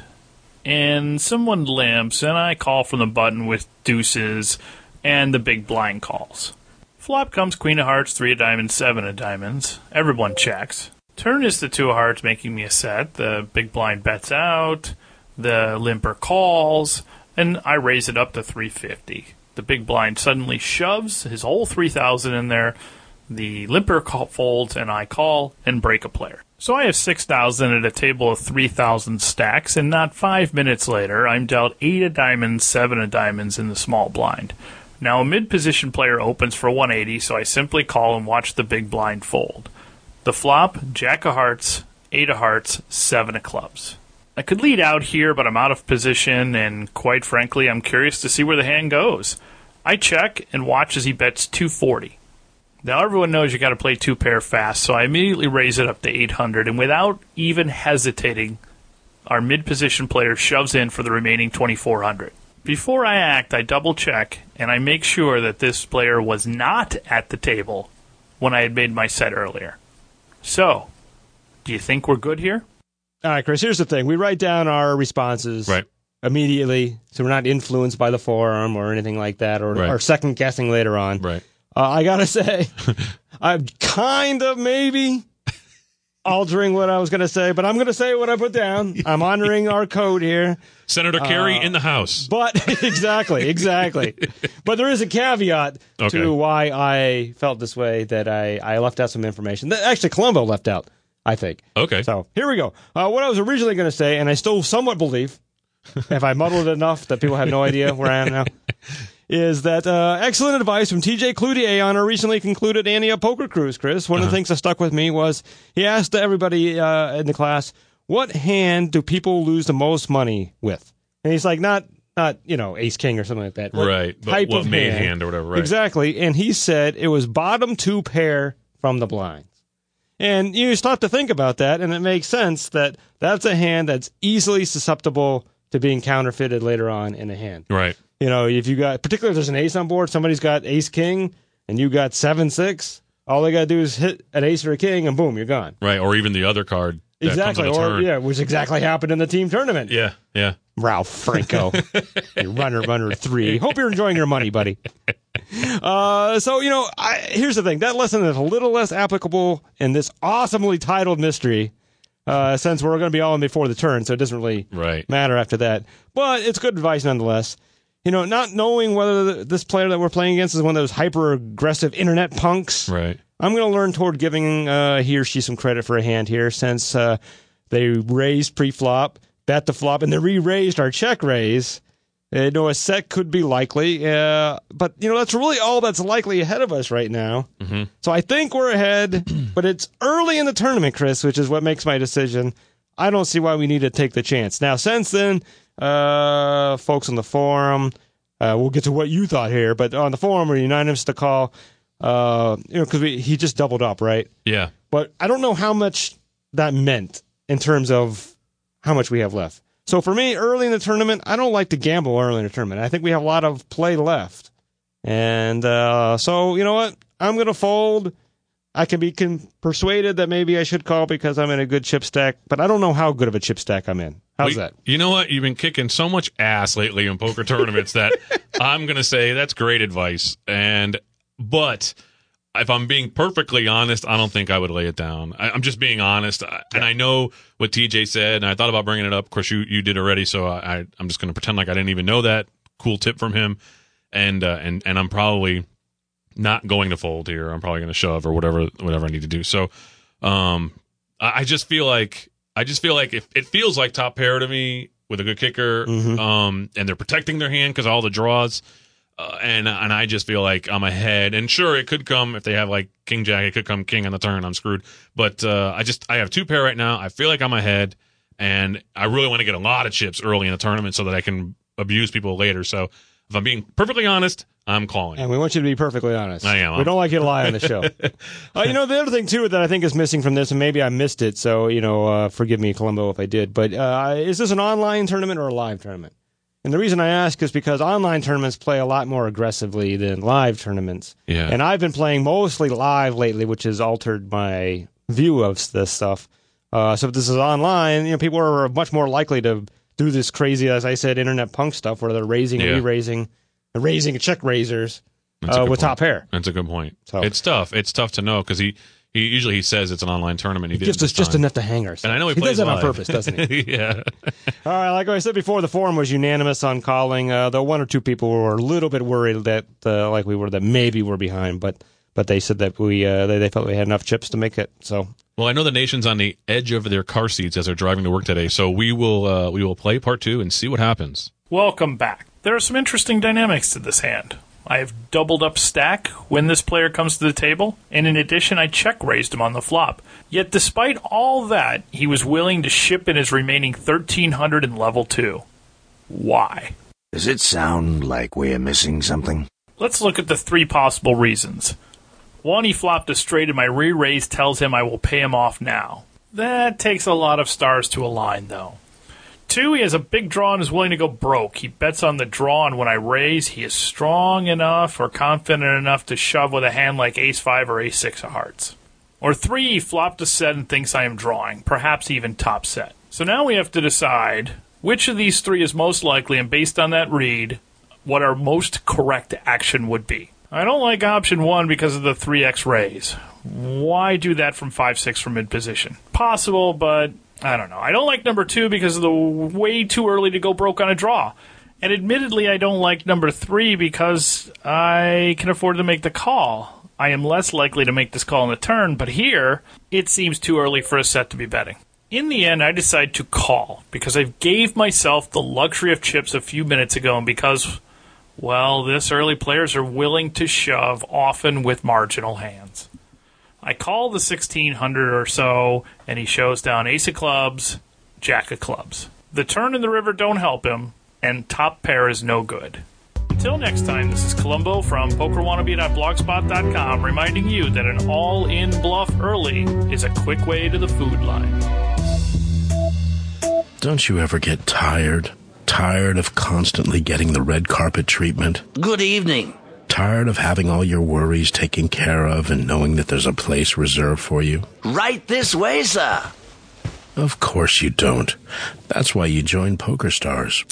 and someone limps, and I call from the button with deuces, and the big blind calls. Flop comes queen of hearts, three of diamonds, seven of diamonds. Everyone checks. Turn is the two of hearts, making me a set. The big blind bets out. The limper calls, and I raise it up to three fifty. The big blind suddenly shoves his whole three thousand in there. The limper call, folds, and I call and break a player. So I have six thousand at a table of three thousand stacks, and not five minutes later, I'm dealt eight of diamonds, seven of diamonds in the small blind. Now a mid-position player opens for one eighty, so I simply call and watch the big blind fold. The flop, jack of hearts, eight of hearts, seven of clubs. I could lead out here, but I'm out of position, and quite frankly, I'm curious to see where the hand goes. I check and watch as he bets two forty. Now everyone knows you got to play two pair fast, so I immediately raise it up to eight hundred, and without even hesitating, our mid-position player shoves in for the remaining twenty-four hundred. Before I act, I double check, and I make sure that this player was not at the table when I had made my set earlier. So, do you think we're good here? All right, Chris, here's the thing. We write down our responses Right. immediately, so we're not influenced by the forum or anything like that, or, Right. or second-guessing later on. Right. Uh, I got to say, I'm kind of maybe altering what I was going to say, but I'm going to say what I put down. I'm honoring our code here. Senator Kerry in the House. But exactly, exactly. But there is a caveat Okay. to why I felt this way, that I, I left out some information that actually Columbo left out, I think. Okay. So here we go. Uh, what I was originally going to say, and I still somewhat believe, if I muddled it enough that people have no idea where I am now, is that uh, excellent advice from T J Cloutier on a recently concluded Ante Up Poker Cruise, Chris. One of the things that stuck with me was he asked everybody uh, in the class, what hand do people lose the most money with? And he's like, not, not you know, ace king or something like that. What Right. But type what of main hand? hand or whatever, right. Exactly. And he said it was bottom two pair from the blinds. And you start to think about that, and it makes sense that that's a hand that's easily susceptible to being counterfeited later on in a hand. Right. You know, if you got, particularly if there's an ace on board, somebody's got ace king, and you got seven six, all they got to do is hit an ace or a king, and boom, you're gone. Right. Or even the other card. That Exactly. Comes on a Or, turn. yeah, which exactly happened in the team tournament. Yeah. Yeah. Ralph Franco, you runner, runner three. Hope you're enjoying your money, buddy. Uh, so, you know, I, here's the thing. That lesson is a little less applicable in this awesomely titled mystery, uh, since we're going to be all in before the turn, so it doesn't really Right. matter after that. But it's good advice nonetheless. You know, not knowing whether the, this player that we're playing against is one of those hyper-aggressive internet punks. Right. I'm going to learn toward giving uh, he or she some credit for a hand here, since uh, they raised pre-flop, bet the flop, and they re-raised our check raise. You know, a set could be likely, uh, but, you know, that's really all that's likely ahead of us right now. Mm-hmm. So I think we're ahead, but it's early in the tournament, Chris, which is what makes my decision. I don't see why we need to take the chance. Now, since then, uh, folks on the forum, uh, we'll get to what you thought here, but on the forum, we're unanimous to call, uh, you know, because he just doubled up, right? Yeah. But I don't know how much that meant in terms of how much we have left. So for me, early in the tournament, I don't like to gamble early in the tournament. I think we have a lot of play left. And uh, so, you know what? I'm going to fold. I can be con- persuaded that maybe I should call because I'm in a good chip stack, but I don't know how good of a chip stack I'm in. How's well, that? You know what? You've been kicking so much ass lately in poker tournaments that I'm going to say that's great advice. And but if I'm being perfectly honest, I don't think I would lay it down. I, I'm just being honest. I, and I know what T J said, and I thought about bringing it up. Of course, you, you did already, so I, I, I'm just going to pretend like I didn't even know that. Cool tip from him. And uh, and and I'm probably not going to fold here. I'm probably going to shove or whatever whatever I need to do. So um, I, I just feel like I just feel like if it feels like top pair to me with a good kicker, Mm-hmm. um, and they're protecting their hand because all the draws. Uh, and and I just feel like I'm ahead. And sure, it could come if they have like king jack. It could come king on the turn. I'm screwed. But uh, I just I have two pair right now. I feel like I'm ahead, and I really want to get a lot of chips early in the tournament so that I can abuse people later. So if I'm being perfectly honest, I'm calling. And we want you to be perfectly honest. I am. We don't like you to lie on the show. uh, you know, the other thing, too, that I think is missing from this, and maybe I missed it, so, you know, uh, forgive me, Columbo, if I did, but uh, is this an online tournament or a live tournament? And the reason I ask is because online tournaments play a lot more aggressively than live tournaments. Yeah. And I've been playing mostly live lately, which has altered my view of this stuff. Uh, so if this is online, you know, people are much more likely to do this crazy, as I said, internet punk stuff where they're raising, Yeah. re-raising, raising check raisers That's a uh, good with point. top pair. That's a good point. So- It's tough. It's tough to know because he, he usually he says it's an online tournament. He did Just, this it's just time. enough to hang us. And I know he, he plays does that on live. purpose, doesn't he? Yeah. All right, like I said before, the forum was unanimous on calling. Uh, though one or two people were a little bit worried that, uh, like we were, that maybe we're behind, but but they said that we uh, they, they felt we had enough chips to make it. So Well, I know the nation's on the edge of their car seats as they're driving to work today, so we will uh, we will play part two and see what happens. Welcome back. There are some interesting dynamics to this hand. I have doubled up stack when this player comes to the table, and in addition, I check raised him on the flop. Yet despite all that, he was willing to ship in his remaining thirteen hundred in level two. Why? Does it sound like we're missing something? Let's look at the three possible reasons. One, he flopped a straight and my re-raise tells him I will pay him off now. That takes a lot of stars to align, though. Two, he has a big draw and is willing to go broke. He bets on the draw, and when I raise, he is strong enough or confident enough to shove with a hand like ace five or ace six of hearts. Or three, he flopped a set and thinks I am drawing, perhaps even top set. So now we have to decide which of these three is most likely, and based on that read, what our most correct action would be. I don't like option one because of the three x raise. Why do that from five six from mid position? Possible, but I don't know. I don't like number two because of the way too early to go broke on a draw. And admittedly, I don't like number three because I can afford to make the call. I am less likely to make this call in the turn, but here, it seems too early for a set to be betting. In the end, I decide to call because I gave myself the luxury of chips a few minutes ago, and because, well, this early players are willing to shove, often with marginal hands. I call the sixteen hundred or so, and he shows down ace of clubs, jack of clubs. The turn and the river don't help him, and top pair is no good. Until next time, this is Columbo from poker wannabe dot blogspot dot com reminding you that an all-in bluff early is a quick way to the food line. Don't you ever get tired? Tired of constantly getting the red carpet treatment? Good evening. Tired of having all your worries taken care of and knowing that there's a place reserved for you? Right this way, sir. Of course you don't. That's why you joined PokerStars.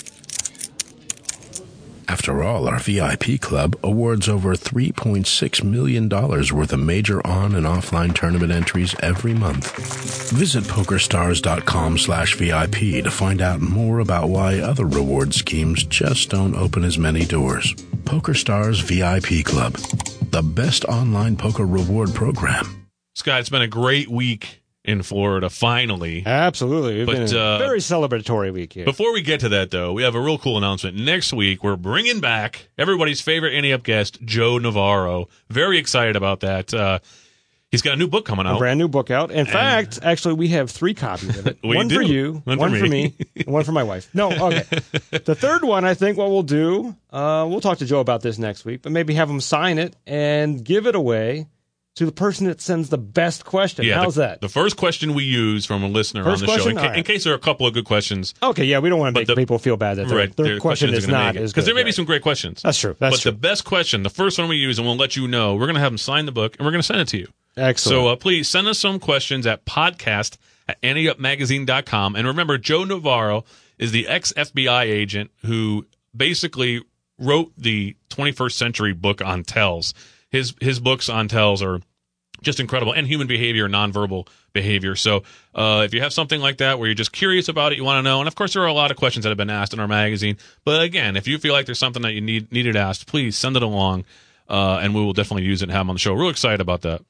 After all, our V I P club awards over three point six million dollars worth of major on- and offline tournament entries every month. Visit PokerStars.com slash VIP to find out more about why other reward schemes just don't open as many doors. PokerStars V I P Club, the best online poker reward program. Scott, it's been a great week in Florida, finally. Absolutely. We've But, been in a uh, very celebratory week here. Before we get to that, though, we have a real cool announcement. Next week, we're bringing back everybody's favorite Ante Up guest, Joe Navarro. Very excited about that. Uh, he's got a new book coming out. A brand new book out. In fact, actually, we have three copies of it. We one do. for you, One one, for for me. me, and one for my wife. No, okay. The third one, I think what we'll do, uh, we'll talk to Joe about this next week, but maybe have him sign it and give it away to the person that sends the best question. Yeah, How's the, that? The first question we use from a listener First on the show, question? in, ca- All right. in case there are a couple of good questions. Okay, yeah, we don't want to But make the- people feel bad that their, Right, their their question questions is are gonna not make it. as good. Because there may be right. some great questions. That's true. That's but true. the best question, the first one we use, and we'll let you know, we're going to have them sign the book, and we're going to send it to you. Excellent. So uh, please send us some questions at podcast at ante up magazine dot com. And remember, Joe Navarro is the ex-F B I agent who basically wrote the twenty-first century book on tells. His his books on tells are just incredible, and human behavior, nonverbal behavior. So uh, if you have something like that where you're just curious about it, you want to know, and of course there are a lot of questions that have been asked in our magazine. But again, if you feel like there's something that you need needed asked, please send it along, uh, and we will definitely use it and have them on the show. Real excited about that.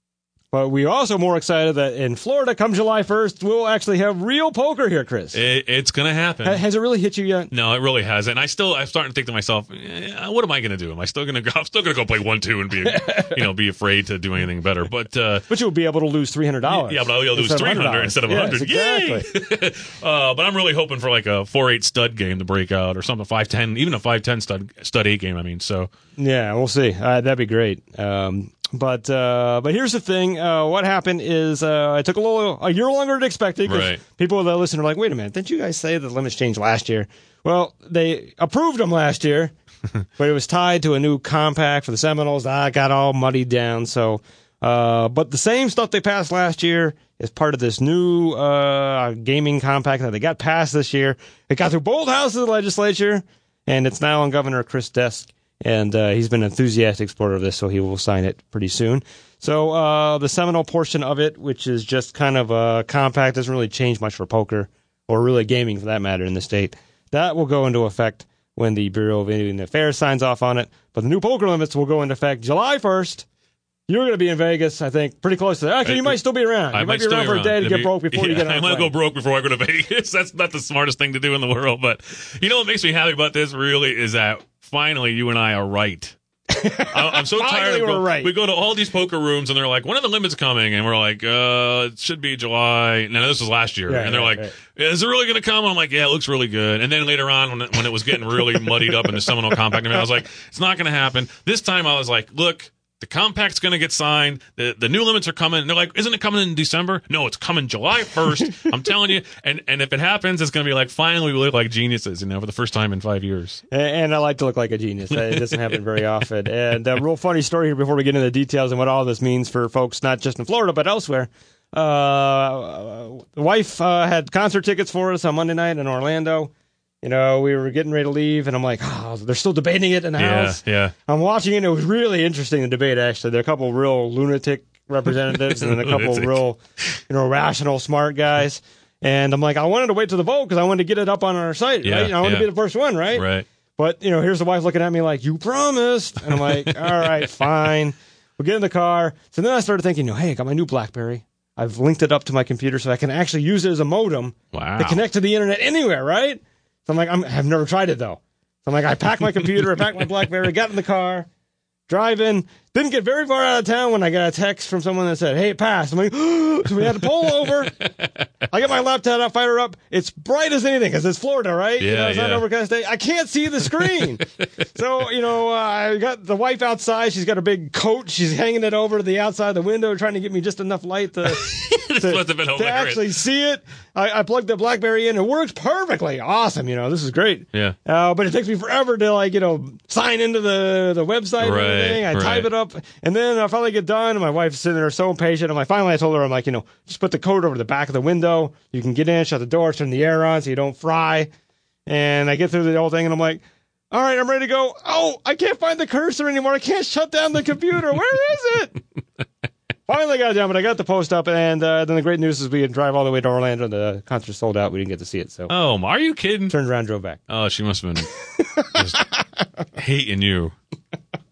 But we're also more excited that in Florida, come July first, we'll actually have real poker here, Chris. It, it's going to happen. Ha- Has it really hit you yet? No, it really hasn't. I still, I'm starting to think to myself, eh, what am I going to do? Am I still going to go? I'm still going to go play one, two, and be, you know, be afraid to do anything better. But uh, But you'll be able to lose three hundred dollars. yeah, but I'll lose three hundred instead of yes, one hundred. Exactly. Yay! uh, but I'm really hoping for like a four eight stud game to break out, or something five ten, even a five ten stud stud eight game. I mean, so Yeah, we'll see. Uh, that'd be great. Um, but uh, but here's the thing. Uh, what happened is uh, it took a little a year longer than expected. 'Cause Right. people that listen are like, wait a minute, didn't you guys say the limits changed last year? Well, they approved them last year, but it was tied to a new compact for the Seminoles. That got all muddied down. So, uh, but the same stuff they passed last year is part of this new uh, gaming compact that they got passed this year. It got through both houses of the legislature, and it's now on Governor Chris' desk. And uh, he's been an enthusiastic supporter of this, so he will sign it pretty soon. So uh, the Seminole portion of it, which is just kind of a compact, doesn't really change much for poker, or really gaming for that matter in the state. That will go into effect when the Bureau of Indian Affairs signs off on it. But the new poker limits will go into effect July first. You're going to be in Vegas, I think, pretty close to that. Actually, you might still be around. I You might might be still around be for a around. day to It'd get be- broke before yeah, you get on I a want to plane. go broke before I go to Vegas. That's not the smartest thing to do in the world. But you know what makes me happy about this really is that finally you and I are right. I- I'm so tired Finally of we're go- right. we go to all these poker rooms and they're like, when are the limits coming? And we're like, uh, it should be July. No, this was last year. Yeah, and they're right, like, right. is it really going to come? And I'm like, yeah, it looks really good. And then later on, when it, when it was getting really muddied up in the Seminole Compact, I was like, it's not going to happen. This time I was like, look, the compact's going to get signed. The the new limits are coming. And they're like, isn't it coming in December? No, it's coming July first. I'm telling you. And and if it happens, it's going to be like, finally, we look like geniuses, you know, for the first time in five years. And, and I like to look like a genius. It doesn't happen very often. And a real funny story here before we get into the details and what all this means for folks, not just in Florida, but elsewhere. Uh, the wife uh, had concert tickets for us on Monday night in Orlando. You know, we were getting ready to leave, and I'm like, oh, they're still debating it in the Yeah, house. yeah. I'm watching it. It was really interesting, the debate, actually. There are a couple of real lunatic representatives and then a couple of Lunatic. real, you know, rational, smart guys. And I'm like, I wanted to wait to the vote because I wanted to get it up on our site, Yeah, right? You know, I wanted yeah. to be the first one, right? Right. But, you know, here's the wife looking at me like, you promised. And I'm like, all right, fine. We'll get in the car. So then I started thinking, you know, hey, I got my new BlackBerry. I've linked it up to my computer so I can actually use it as a modem Wow. to connect to the internet anywhere, right? So I'm like, I'm, I've never tried it, though. So I'm like, I packed my computer, I packed my BlackBerry, got in the car, driving. Didn't get very far out of town when I got a text from someone that said, hey, it passed. I'm like, so we had to pull over. I get my laptop out, fire up. It's bright as anything because it's Florida, right? You Yeah, know, it's not yeah. overcast day. I can't see the screen. So, you know, uh, I got the wife outside. She's got a big coat. She's hanging it over to the outside of the window, trying to get me just enough light to, This to, must have been to hilarious. actually see it. I, I plugged the BlackBerry in. It works perfectly. Awesome. You know, this is great. Yeah. Uh, but it takes me forever to, like, you know, sign into the, the website and Right, everything. I right. type it up. And then I finally get done, and my wife's sitting there so impatient. I'm like, finally, I told her, I'm like, you know, just put the code over the back of the window. You can get in, shut the door, turn the air on so you don't fry. And I get through the whole thing, and I'm like, all right, I'm ready to go. Oh, I can't find the cursor anymore. I can't shut down the computer. Where is it? Finally got it down, but I got the post up, and uh, then the great news is we could drive all the way to Orlando. The concert sold out. We didn't get to see it, so Oh, are you kidding? turned around, drove back. Oh, she must have been just hating you.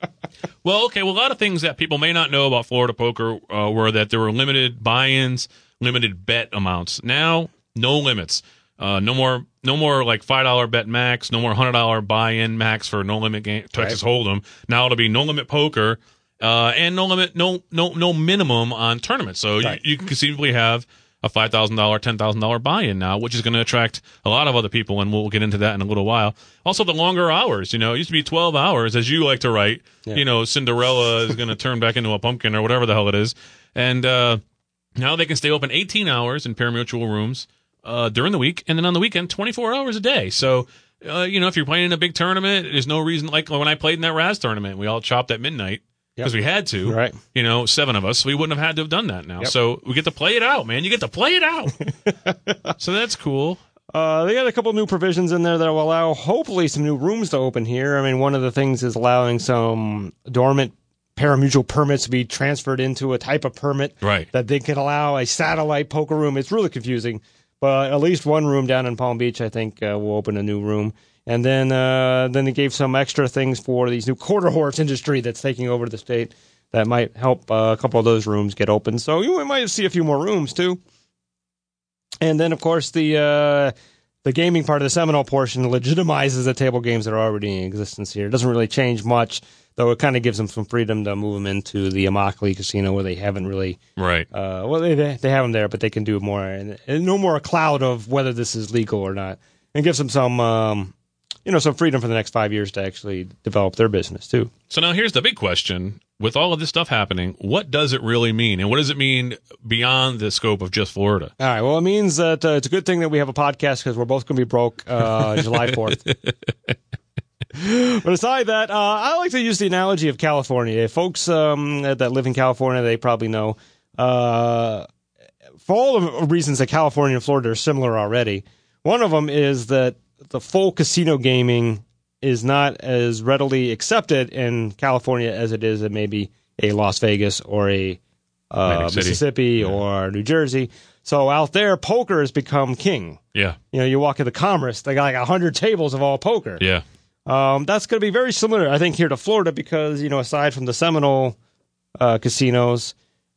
Well, okay. Well, a lot of things that people may not know about Florida poker uh, were that there were limited buy-ins limited bet amounts. Now, no limits. Uh, no more, no more like five dollar bet max. No more one hundred dollar buy-in max for no limit game Texas right. Hold'em. Now it'll be no limit poker, uh, and no limit, no, no, no minimum on tournaments. So right. you, you can conceivably have a five thousand dollars, ten thousand dollars buy-in now, which is going to attract a lot of other people, and we'll get into that in a little while. Also, the longer hours. You know, it used to be twelve hours, as you like to write. Yeah. You know, Cinderella is going to turn back into a pumpkin or whatever the hell it is. And uh, now they can stay open eighteen hours in pari-mutuel rooms uh, during the week, and then on the weekend, twenty-four hours a day. So, uh, you know, if you're playing in a big tournament, there's no reason, like when I played in that Raz tournament, we all chopped at midnight. Because yep. we had to, right? You know, seven of us, we wouldn't have had to have done that now. Yep. So we get to play it out, man. You get to play it out. So that's cool. Uh, they got a couple new provisions in there that will allow, hopefully, some new rooms to open here. I mean, one of the things is allowing some dormant pari-mutuel permits to be transferred into a type of permit, right? That they can allow a satellite poker room. It's really confusing, but at least one room down in Palm Beach, I think, uh, will open a new room. And then uh, then they gave some extra things for these new quarter horse industry that's taking over the state that might help uh, a couple of those rooms get open. So you might see a few more rooms, too. And then, of course, the uh, the gaming part of the Seminole portion legitimizes the table games that are already in existence here. It doesn't really change much, though it kind of gives them some freedom to move them into the Immokalee Casino where they haven't really... Right. Uh, well, they they have them there, but they can do more. And, and no more a cloud of whether this is legal or not. And gives them some... Um, you know, some freedom for the next five years to actually develop their business, too. So now here's the big question. With all of this stuff happening, what does it really mean? And what does it mean beyond the scope of just Florida? All right. Well, it means that uh, it's a good thing that we have a podcast because we're both going to be broke uh, July fourth. But aside that, uh, I like to use the analogy of California. Folks um, that live in California, they probably know. Uh, for all the reasons that California and Florida are similar already, one of them is that the full casino gaming is not as readily accepted in California as it is in maybe a Las Vegas or a uh, Mississippi yeah. or New Jersey. So out there, poker has become king. Yeah. You know, you walk into Commerce, they got like one hundred tables of all poker. Yeah. Um, that's going to be very similar, I think, here to Florida because, you know, aside from the Seminole uh, casinos,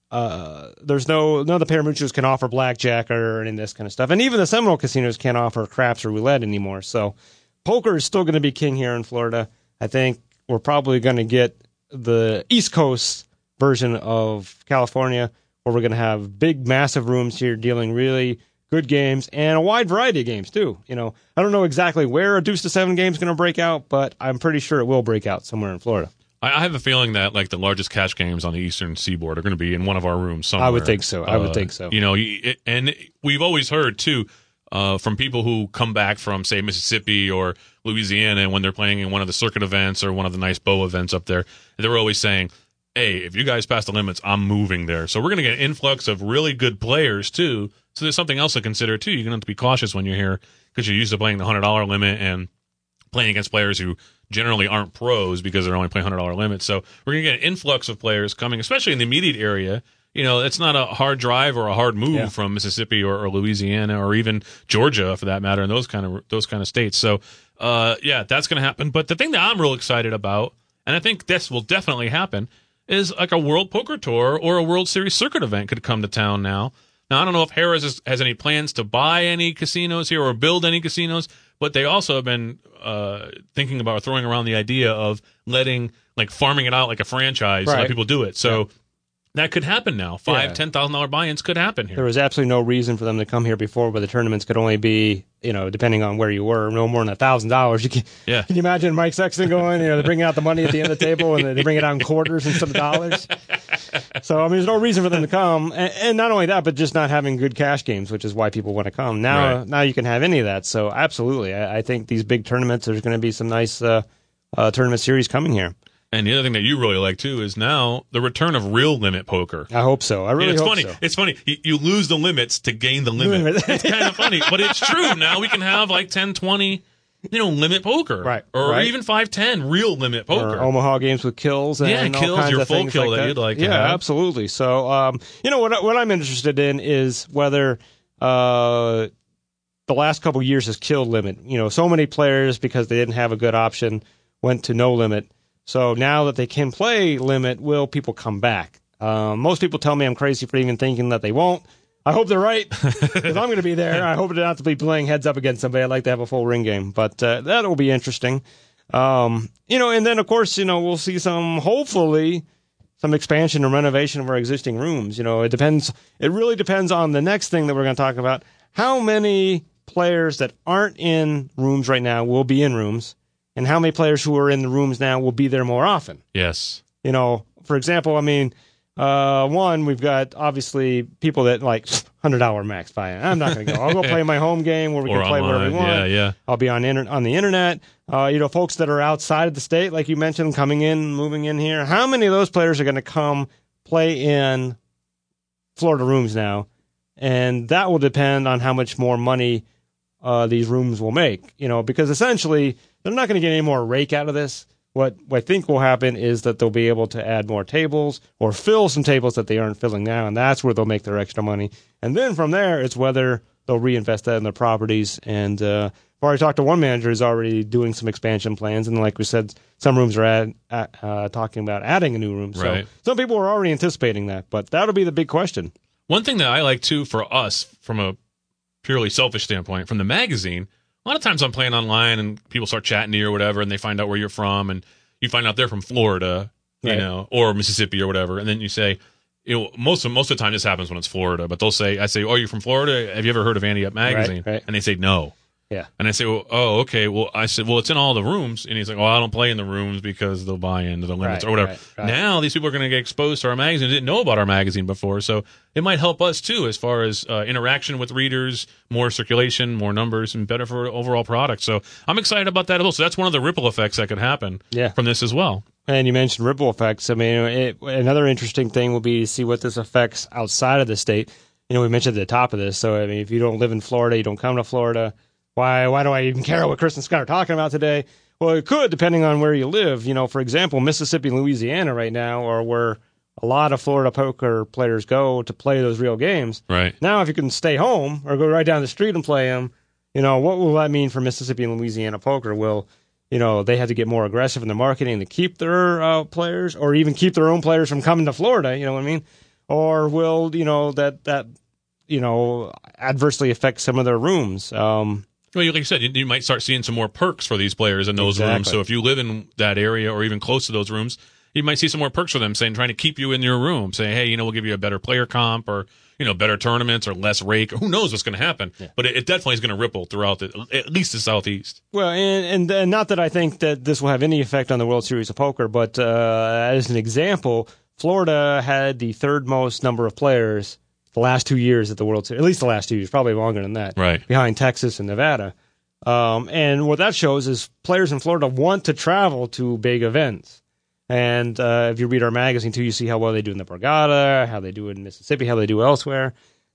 uh, there's no, none of the pari-mutuels can offer blackjack or any of this kind of stuff. And even the Seminole casinos can't offer craps or roulette anymore. So poker is still going to be king here in Florida. I think we're probably going to get the East Coast version of California where we're going to have big, massive rooms here dealing really good games and a wide variety of games, too. You know, I don't know exactly where a deuce to seven game is going to break out, but I'm pretty sure it will break out somewhere in Florida. I have a feeling that like the largest cash games on the eastern seaboard are going to be in one of our rooms somewhere. I would think so. I would uh, think so. You know, and we've always heard too uh, from people who come back from say Mississippi or Louisiana when they're playing in one of the circuit events or one of the nice bow events up there. They're always saying, "Hey, if you guys pass the limits, I'm moving there." So we're going to get an influx of really good players too. So there's something else to consider too. You're going to have to be cautious when you're here because you're used to playing the hundred dollar limit and playing against players who generally aren't pros because they're only playing one hundred dollar limits. So we're going to get an influx of players coming, especially in the immediate area. You know, it's not a hard drive or a hard move yeah. from Mississippi or, or Louisiana or even Georgia, for that matter, and those kind of those kind of states. So, uh, yeah, that's going to happen. But the thing that I'm real excited about, and I think this will definitely happen, is like a World Poker Tour or a World Series circuit event could come to town now. Now, I don't know if Harrah's has, has any plans to buy any casinos here or build any casinos, but they also have been uh, thinking about throwing around the idea of letting, like, farming it out like a franchise, right. Let people do it. So yeah. that could happen now. Five, yeah. ten thousand dollar buy-ins could happen here. There was absolutely no reason for them to come here before, where the tournaments could only be, you know, depending on where you were, no more than a thousand dollars. You can, yeah. Can you imagine Mike Sexton going? You know, they bring out the money at the end of the table and they bring it out in quarters instead of dollars. So I mean, there's no reason for them to come, and, and not only that, but just not having good cash games, which is why people want to come. Now, right. now you can have any of that. So absolutely, I, I think these big tournaments, there's going to be some nice uh, uh, tournament series coming here. And the other thing that you really like too is now the return of real limit poker. I hope so. I really yeah, it's hope funny. so. It's funny. You, you lose the limits to gain the limit. It's kind of funny, but it's true. Now we can have like ten, twenty, you know, limit poker, right? Or right. even five, ten real limit poker. Or Omaha games with kills. And yeah, all kills kinds your of full kill like that, that you'd like. To yeah, have. absolutely. So, um, you know what? What I'm interested in is whether uh, the last couple of years has killed limit. You know, so many players because they didn't have a good option went to no limit. So now that they can play limit, will people come back? Um, most people tell me I'm crazy for even thinking that they won't. I hope they're right, because I'm going to be there. I hope not to be playing heads up against somebody. I'd like to have a full ring game, but uh, that will be interesting. Um, you know, and then, of course, you know, we'll see some, hopefully, some expansion and renovation of our existing rooms. You know, it depends. It really depends on the next thing that we're going to talk about. How many players that aren't in rooms right now will be in rooms, and how many players who are in the rooms now will be there more often. Yes. You know, for example, I mean, uh, one, we've got obviously people that like one hundred dollars max buy. I'm not going to go. I'll go play my home game where we Or can play whatever we online. want. Yeah, yeah. I'll be on inter- on the internet. Uh, you know, folks that are outside of the state, like you mentioned, coming in, moving in here. How many of those players are going to come play in Florida rooms now? And that will depend on how much more money uh, these rooms will make. You know, because essentially they're not going to get any more rake out of this. What, what I think will happen is that they'll be able to add more tables or fill some tables that they aren't filling now, and that's where they'll make their extra money. And then from there, it's whether they'll reinvest that in their properties. And uh, I've already talked to one manager who's already doing some expansion plans, and like we said, some rooms are add, uh, talking about adding a new room. So Right. some people are already anticipating that, but that'll be the big question. One thing that I like, too, for us, from a purely selfish standpoint, from the magazine, a lot of times I'm playing online and people start chatting to you or whatever, and they find out where you're from, and you find out they're from Florida, you Right. know, or Mississippi or whatever, and then you say, you know, most of most of the time this happens when it's Florida, but they'll say, I say, oh, you're from Florida? Have you ever heard of Ante Up Magazine? Right, right. And they say no. Yeah. And I say, well, oh, okay. Well, I said, well, it's in all the rooms. And he's like, well, I don't play in the rooms because they'll buy into the limits Right, or whatever. right, right. Now these people are going to get exposed to our magazine. They didn't know about our magazine before. So it might help us, too, as far as uh, interaction with readers, more circulation, more numbers, and better for overall product. So I'm excited about that as well. So that's one of the ripple effects that could happen Yeah. from this as well. And you mentioned ripple effects. I mean, it, another interesting thing will be to see what this affects outside of the state. You know, we mentioned at the top of this. So, I mean, if you don't live in Florida, you don't come to Florida, why why do I even care what Chris and Scott are talking about today? Well, it could, depending on where you live. You know, for example, Mississippi and Louisiana right now are where a lot of Florida poker players go to play those real games. Right. Now, if you can stay home or go right down the street and play them, you know, what will that mean for Mississippi and Louisiana poker? Will, you know, they have to get more aggressive in their marketing to keep their uh, players or even keep their own players from coming to Florida, you know what I mean? Or will, you know, that, that you know, adversely affect some of their rooms? Um Well, like you said, you, you might start seeing some more perks for these players in those Exactly. rooms. So if you live in that area or even close to those rooms, you might see some more perks for them, saying trying to keep you in your room, saying, hey, you know, we'll give you a better player comp or, you know, better tournaments or less rake. Who knows what's going to happen? Yeah. But it, it definitely is going to ripple throughout the, at least the Southeast. Well, and, and and not that I think that this will have any effect on the World Series of Poker, but uh, as an example, Florida had the third most number of players the last two years at the World Series, at least the last two years, probably longer than that, Right. behind Texas and Nevada. Um, and what that shows is players in Florida want to travel to big events. And uh, if you read our magazine, too, you see how well they do in the Borgata, how they do in Mississippi, how they do elsewhere.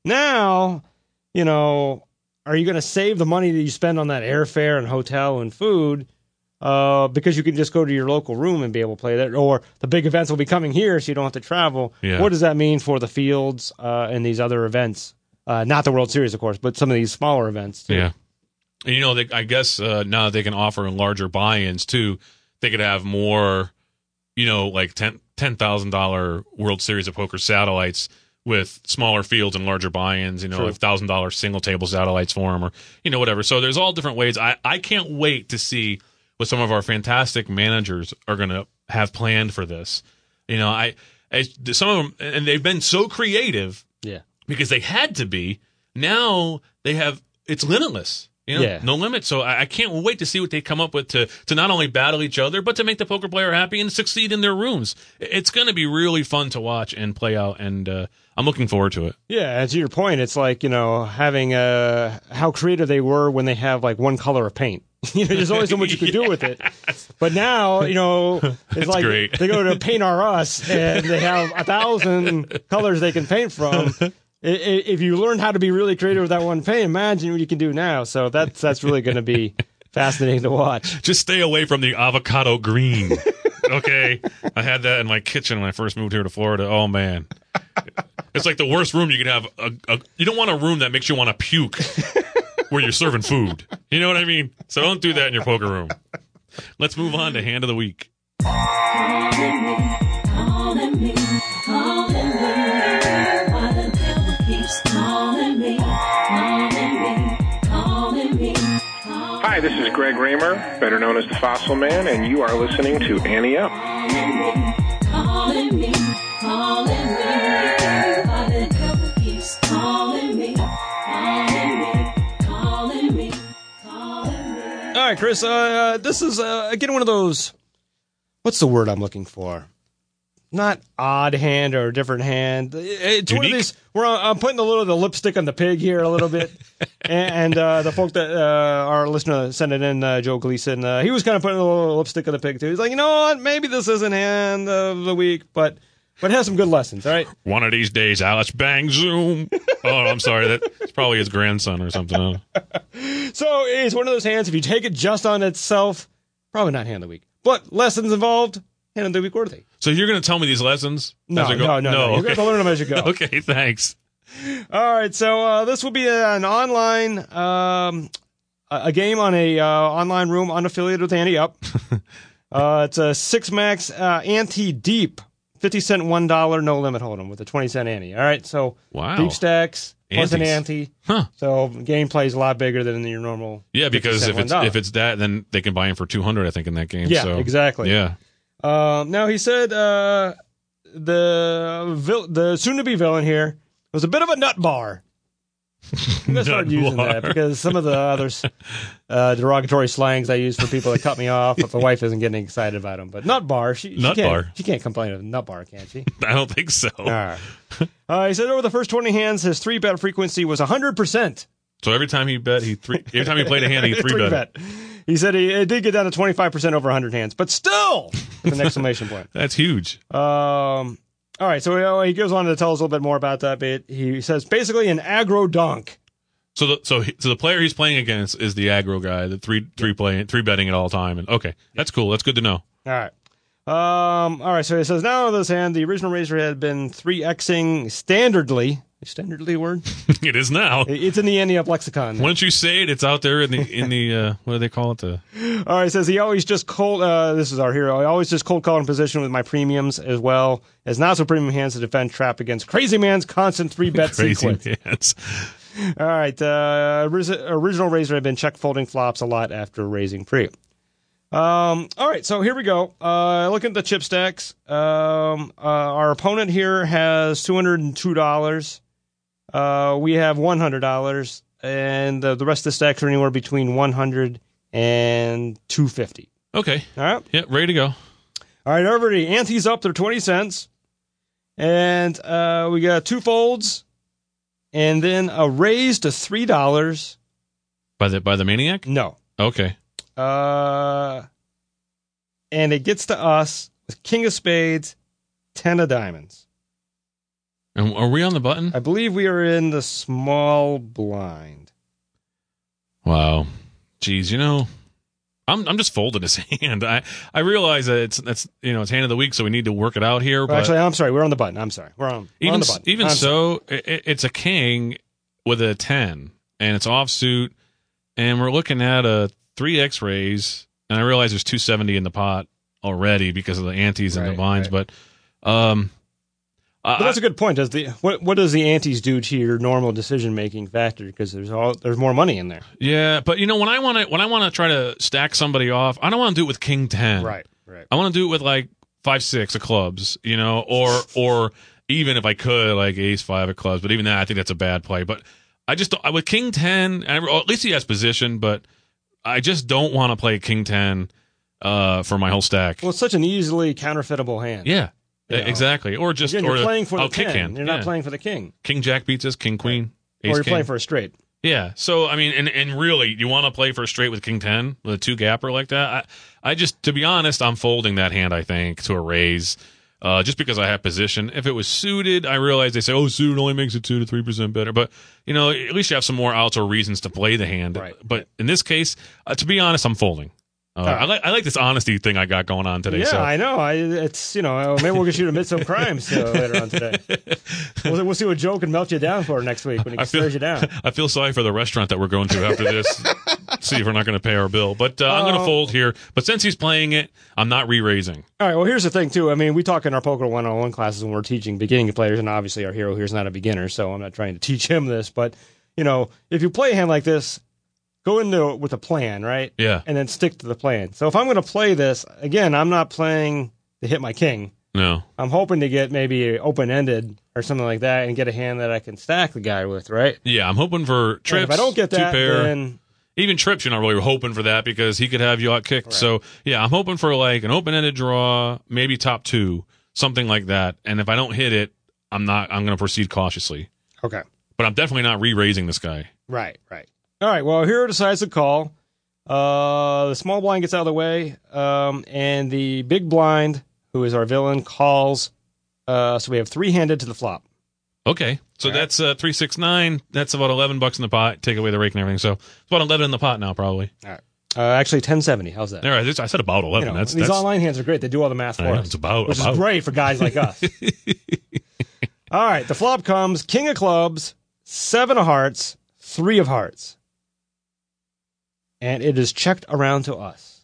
Now, you know, are you going to save the money that you spend on that airfare and hotel and food uh, because you can just go to your local room and be able to play there? Or the big events will be coming here, so you don't have to travel. Yeah. What does that mean for the fields uh, and these other events? Uh, not the World Series, of course, but some of these smaller events, too. Yeah. And, you know, they, I guess uh, now that they can offer larger buy-ins, too, they could have more, you know, like ten thousand dollars World Series of Poker satellites with smaller fields and larger buy-ins, you know, True. like one thousand dollars single table satellites for them or, you know, whatever. So there's all different ways. I, I can't wait to see what some of our fantastic managers are going to have planned for this. You know, I, I some of them, and they've been so creative Yeah. because they had to be. Now they have, it's limitless. You know, Yeah. no limit. So I, I can't wait to see what they come up with to to not only battle each other, but to make the poker player happy and succeed in their rooms. It's going to be really fun to watch and play out, and uh, I'm looking forward to it. Yeah, and to your point, it's like, you know, having uh how creative they were when they have like one color of paint. You know, there's only so much you could do with it. But now, you know, it's That's like great. they go to Paint R Us and they have a thousand colors they can paint from. I- I- If you learn how to be really creative with that one paint, imagine what you can do now. So that's that's really going to be fascinating to watch. Just stay away from the avocado green. Okay, I had that in my kitchen when I first moved here to Florida. Oh man, it's like the worst room you could have. A, a, you don't want a room that makes you want to puke where you're serving food. You know what I mean? So don't do that in your poker room. Let's move on to Hand of the Week. Calling me, calling me, calling me. Why the devil keeps calling Hi, this is Greg Raymer, better known as the Fossil Man, and you are listening to Annie Up. Calling me, calling me, but the devil keeps calling me, calling me, calling me, calling me. All right, Chris, uh, this is, uh, again, one of those, what's the word I'm looking for? Not odd hand or a different hand. It's Unique? one of these, where I'm putting a little of the lipstick on the pig here a little bit. and and uh, the folk that, uh, our listener sent it in, uh, Joe Gleason, uh, he was kind of putting a little lipstick on the pig too. He's like, you know what, maybe this isn't hand of the week, but but it has some good lessons, all right? One of these days, Alice Bang Zoom. Oh, I'm sorry. That's probably his grandson or something. So it's one of those hands, if you take it just on itself, probably not hand of the week. But lessons involved, hand of the week worthy. So you're going to tell me these lessons? No, as I go? no, no, no. You're okay. going to learn them as you go. Okay, thanks. All right, so uh, this will be an online um, a a game on a uh, online room unaffiliated with Andy Up. uh, it's a six max uh, ante deep, fifty cent one dollar no limit hold'em with a twenty cent ante. All right, so Wow. deep stacks plus an Antes. ante. Huh. So gameplay is a lot bigger than your normal. Yeah, because fifty if cent it's one dollar. if it's that, then they can buy him for two hundred. I think in that game. Yeah, so, exactly. Yeah. Um, now he said uh, the vil- the soon to be villain here was a bit of a nut bar. I'm gonna start Nut using bar. that because some of the others uh, derogatory slangs I use for people that cut me off if the wife isn't getting excited about them. But nut bar, she, she Nut can't, bar. she can't complain of nut bar, can she? I don't think so. All right. Uh, he said over the first twenty hands, his three bet frequency was one hundred percent. So every time he bet, he three. Every time he played a hand, he three bet. it. He said he it did get down to twenty-five percent over one hundred hands, but still, with an exclamation point. That's huge. Um. All right, so he goes on to tell us a little bit more about that bit. He says basically an aggro donk. So the so he, so the player he's playing against is the aggro guy, the three three playing three betting at all time. And okay, that's cool. That's good to know. All right. Um. All right. So he says now on this hand, the original razor had been three Xing standardly. Standardly word. It is now. It's in the Andy Up lexicon. Once you say it, it's out there in the in the uh, what do they call it? The All right. He says he always just cold. Uh, this is our hero. I always just cold call in position with my premiums as well as not so premium hands to defend trap against Crazy Man's constant three bet crazy sequence. hands. All right. Uh, oris- original razor had been check folding flops a lot after raising pre. Um, all right, so here we go. Uh, looking at the chip stacks, um, uh, our opponent here has two hundred two dollars. Uh, we have one hundred dollars, and uh, the rest of the stacks are anywhere between one hundred dollars and two hundred fifty dollars. Okay. All right. Yeah, ready to go. All right, everybody, ante's up. They're twenty cents. And uh, we got two folds, and then a raise to three dollars. By the by the maniac? No. Okay. Uh, and it gets to us with King of Spades, Ten of Diamonds. And are we on the button? I believe we are in the small blind. Wow. Jeez, you know, I'm I'm just folding his hand. I, I realize that it's that's you know it's hand of the week, so we need to work it out here. Well, But actually, I'm sorry. We're on the button. I'm sorry. We're on, we're even on the button. even I'm so, it, it's a king with a ten, and it's offsuit, and we're looking at a three X raise, and I realize there's two seventy in the pot already because of the antes and Right, the blinds, right. but um. But that's a good point. Does the what what does the antes do to your normal decision making factor? Because there's all there's more money in there. Yeah, but you know when I want to when I want to try to stack somebody off, I don't want to do it with king ten. Right, right. I want to do it with like five six of clubs, you know, or or even if I could like ace five of clubs. But even that, I think that's a bad play. But I just don't, with king ten, and or at least he has position. But I just don't want to play king ten uh, for my whole stack. Well, it's such an easily counterfeitable hand. Yeah. You know. Exactly, or just Again, or you're playing for the oh, kick ten. hand. You're yeah. not playing for the king. King jack beats us. King queen. Ace Or you're king. playing for a straight. Yeah. So I mean, and, and really, you want to play for a straight with king ten with a two gapper like that? I I just, to be honest, I'm folding that hand. I think to a raise, uh, just because I have position. If it was suited, I realize they say, oh, suited only makes it two to three percent better. But you know, at least you have some more outs or reasons to play the hand. Right. But in this case, uh, to be honest, I'm folding. Uh, right. I like I like this honesty thing I got going on today. Yeah, so. I know. I it's you know maybe we'll get you to admit some crimes uh, later on today. We'll, we'll see what Joe can melt you down for next week when he I feel, stares you down. I feel sorry for the restaurant that we're going to after this. See if we're not going to pay our bill. But uh, I'm going to Oh. fold here. But since he's playing it, I'm not re-raising. All right. Well, here's the thing too. I mean, we talk in our poker one oh one classes when we're teaching beginning players, and obviously our hero here is not a beginner, so I'm not trying to teach him this. But you know, if you play a hand like this, go into it with a plan, right? Yeah. And then stick to the plan. So if I'm going to play this, again, I'm not playing to hit my king. No. I'm hoping to get maybe open-ended or something like that and get a hand that I can stack the guy with, right? Yeah, I'm hoping for trips. And if I don't get that, two pair. then... Even trips, you're not really hoping for that because he could have you out kicked. Right. So, yeah, I'm hoping for like an open-ended draw, maybe top two, something like that. And if I don't hit it, I'm not. I'm going to proceed cautiously. Okay. But I'm definitely not re-raising this guy. Right, right. All right, well, hero decides to call. Uh, the small blind gets out of the way, um, and the big blind, who is our villain, calls. Uh, so we have three-handed to the flop. Okay, so All right. that's uh, three six nine. That's about eleven bucks in the pot. Take away the rake and everything. So it's about eleven in the pot now, probably. All right. Uh, actually, ten seventy. How's that? All right, this- I said about eleven. You know, that's these that's, online hands are great. They do all the math I for know, us. it's about which about. is great for guys like us. All right, the flop comes king of clubs, seven of hearts, three of hearts. And it is checked around to us.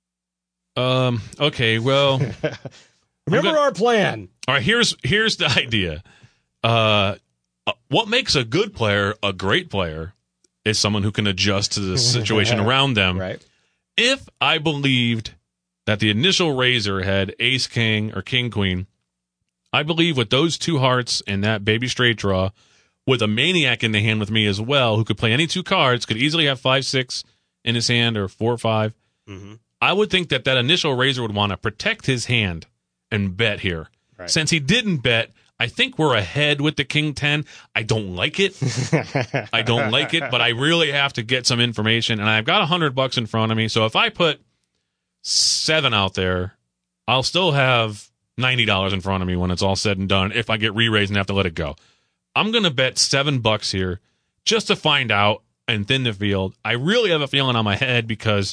Um. Okay. Well. Remember gonna- our plan. All right, here's here's the idea. Uh, uh, what makes a good player a great player is someone who can adjust to the situation around them. Right. If I believed that the initial raiser had ace king or king queen, I believe with those two hearts and that baby straight draw, with a maniac in the hand with me as well, who could play any two cards, could easily have five six in his hand or four five. Mm-hmm. I would think that that initial raiser would want to protect his hand and bet here. Right. Since he didn't bet, I think we're ahead with the king ten. I don't like it. I don't like it, but I really have to get some information, and I've got a hundred bucks in front of me. So if I put seven out there, I'll still have ninety dollars in front of me when it's all said and done. If I get re-raised and have to let it go, I'm gonna bet seven bucks here just to find out and thin the field. I really have a feeling on my head because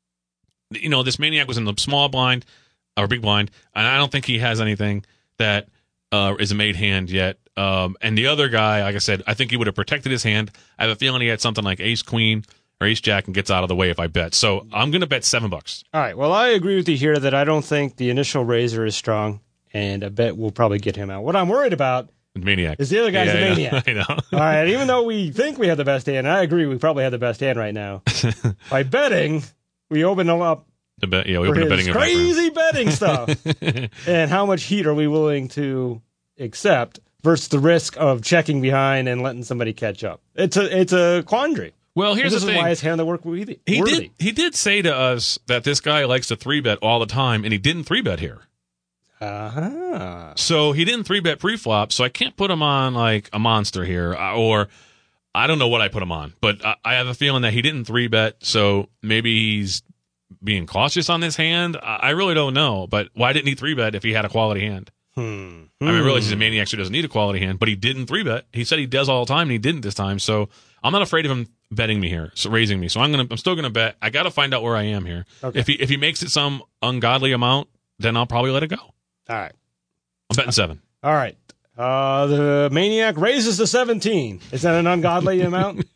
you know this maniac was in the small blind or big blind, and I don't think he has anything that uh, is a made hand yet. Um, and the other guy, like I said, I think he would have protected his hand. I have a feeling he had something like ace queen or ace jack and gets out of the way if I bet. So I'm going to bet seven bucks. All right. Well, I agree with you here that I don't think the initial raiser is strong, and a bet will probably get him out. What I'm worried about The maniac is the other guy's Yeah, the I know. maniac. I know. All right. Even though we think we have the best hand, and I agree we probably have the best hand right now. By betting, we open them up The bet, yeah, we for opened a his betting event. for him. crazy betting stuff. And how much heat are we willing to accept versus the risk of checking behind and letting somebody catch up? It's a it's a quandary. Well, here's this the is thing. why it's hand that work worthy. He worthy. did. He did say to us that this guy likes to three bet all the time, and he didn't three bet here. Uh-huh. So he didn't three bet pre-flop. So I can't put him on like a monster here, uh, or I don't know what I put him on, but I, I have a feeling that he didn't three bet. So maybe he's being cautious on this hand. I, I really don't know. But why didn't he three bet if he had a quality hand? Hmm. I mean, I realize he's a maniac, so he doesn't need a quality hand, but he didn't three bet. He said he does all the time, and he didn't this time. So I'm not afraid of him betting me here, so raising me. So I'm gonna, I'm still gonna bet. I got to find out where I am here. Okay. If he if he makes it some ungodly amount, then I'll probably let it go. All right. I'm betting seven. All right. Uh, the maniac raises to seventeen. Is that an ungodly amount?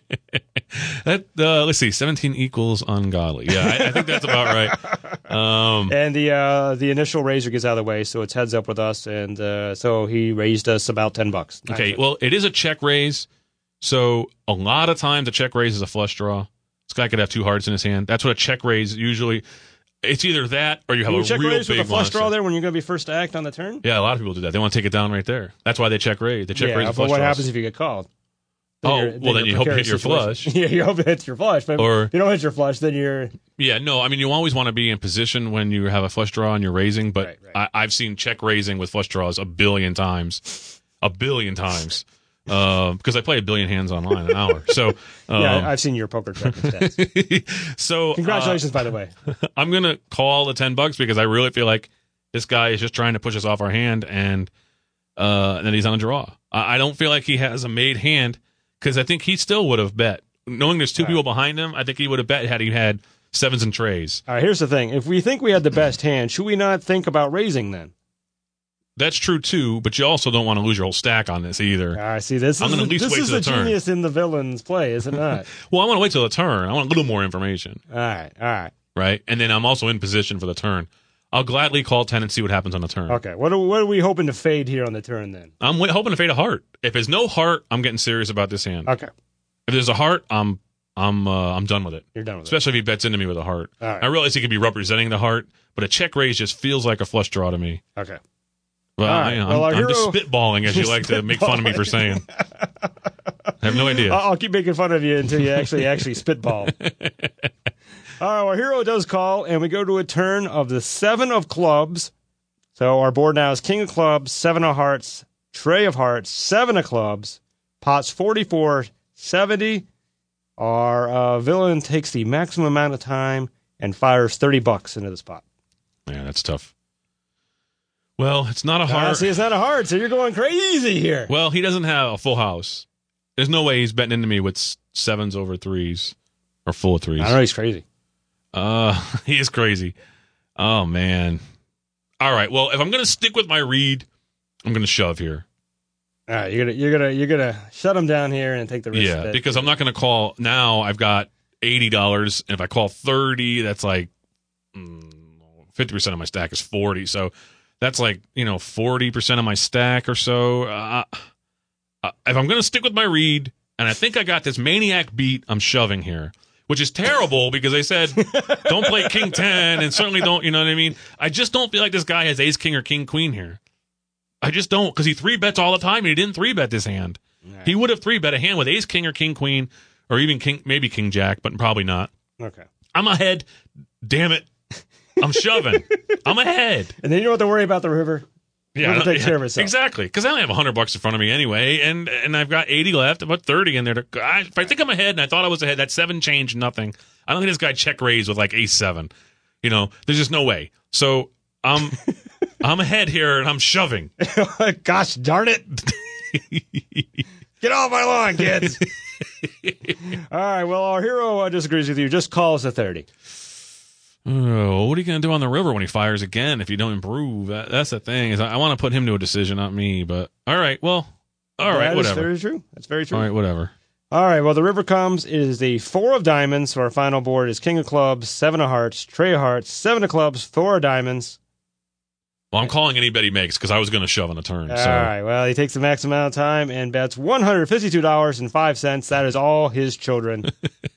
That uh, let's see, seventeen equals ungodly. Yeah, I, I think that's about right. Um, And the uh, the initial raiser gets out of the way, so it's heads up with us, and uh, so he raised us about ten bucks. okay, well, it is a check raise, so a lot of times a check raise is a flush draw. This guy could have two hearts in his hand. That's what a check raise usually. It's either that or you have Can you a check real raise big with a flush monster. draw there when you're going to be first to act on the turn? Yeah, a lot of people do that. They want to take it down right there. That's why they check raise. They check yeah, raise a but flush what draws. happens if you get called? Oh, you're- well, then you're you hope you precarious hit your situation. flush. Yeah, you hope it hits your flush. But Or- if you don't hit your flush, then you're... Yeah, no, I mean, you always want to be in position when you have a flush draw and you're raising, but Right, right. I, I've seen check raising with flush draws a billion times. A billion times. Um, because I play a billion hands online an hour. So, um, Yeah, I've seen your poker track stats. so uh, Congratulations, by the way. I'm going to call the ten bucks because I really feel like this guy is just trying to push us off our hand and, uh, and then he's on a draw. I, I don't feel like he has a made hand because I think he still would have bet. Knowing there's two people behind him, I think he would have bet had he had sevens and trays. All right, here's the thing. If we think we had the best hand, should we not think about raising then? That's true too, but you also don't want to lose your whole stack on this either. All right, see, this I'm is, gonna at least this wait is till the the turn. genius in the villain's play, is it not? Well, I want to wait till the turn. I want a little more information, All right, all right. right? And then I'm also in position for the turn. I'll gladly call ten and see what happens on the turn. Okay, what are, what are we hoping to fade here on the turn then? I'm w- hoping to fade a heart. If there's no heart, I'm getting serious about this hand. Okay. If there's a heart, I'm I'm uh, I'm done with it. You're done with Especially if he bets into me with a heart. All right. I realize he could be representing the heart, but a check raise just feels like a flush draw to me. it. Okay. Well, All right. I, I'm, Well, our I'm just hero- spitballing, as you like to make fun of me for saying. I have no idea. I'll, I'll keep making fun of you until you actually actually spitball. All right, our hero does call, and we go to a turn of the seven of clubs. So our board now is king of clubs, seven of hearts, tray of hearts, seven of clubs, pots forty-four, seventy. Our uh, villain takes the maximum amount of time and fires thirty bucks into the spot. Yeah, that's tough. Well, it's not a Ah, heart. see, it's not a heart, so you're going crazy here. Well, he doesn't have a full house. There's no way he's betting into me with s- sevens over threes or full of threes. I know he's crazy. Uh, he is crazy. Oh, man. All right. Well, if I'm going to stick with my read, I'm going to shove here. All right, you're gonna you're gonna you're gonna shut him down here and take the risk. Yeah, that- because I'm not going to call now. I've got eighty dollars, and if I call thirty, that's like mm, fifty percent of my stack is forty. So that's like, you know, forty percent of my stack or so. Uh, uh, if I'm going to stick with my read, and I think I got this maniac beat, I'm shoving here, which is terrible because I said don't play king ten, and certainly don't, you know what I mean? I just don't feel like this guy has ace king or king queen here. I just don't, because he three bets all the time, and he didn't three bet this hand. He would have three bet a hand with ace king or king queen, or even king, maybe king jack, but probably not. Okay. I'm ahead. Damn it. I'm shoving. I'm ahead. And then you don't have to worry about the river. Yeah, River I don't- takes yeah, care of itself. exactly. Because I only have one hundred bucks in front of me anyway, and and I've got eighty left, about thirty in there. To, I, if I think I'm ahead, and I thought I was ahead, that's seven change, nothing. I don't think this guy check raised with like ace seven. You know, there's just no way. So I'm I'm ahead here, and I'm shoving. Gosh darn it. Get off my lawn, kids. All right, well, our hero uh, disagrees with you. Just call us a thirty. Oh, what are you going to do on the river when he fires again if you don't improve? That, that's the thing. Is I, I want to put him to a decision, not me. But all right, well, all right, That is whatever. very true. That's very true. All right, whatever. All right, well, the river comes. It is the four of diamonds. So our final board is king of clubs, seven of hearts, tray of hearts, seven of clubs, four of diamonds. Well, I'm calling any bet he makes because I was going to shove on a turn. All so. right, well, he takes the max amount of time and bets one hundred fifty-two dollars and five cents. That is all his children.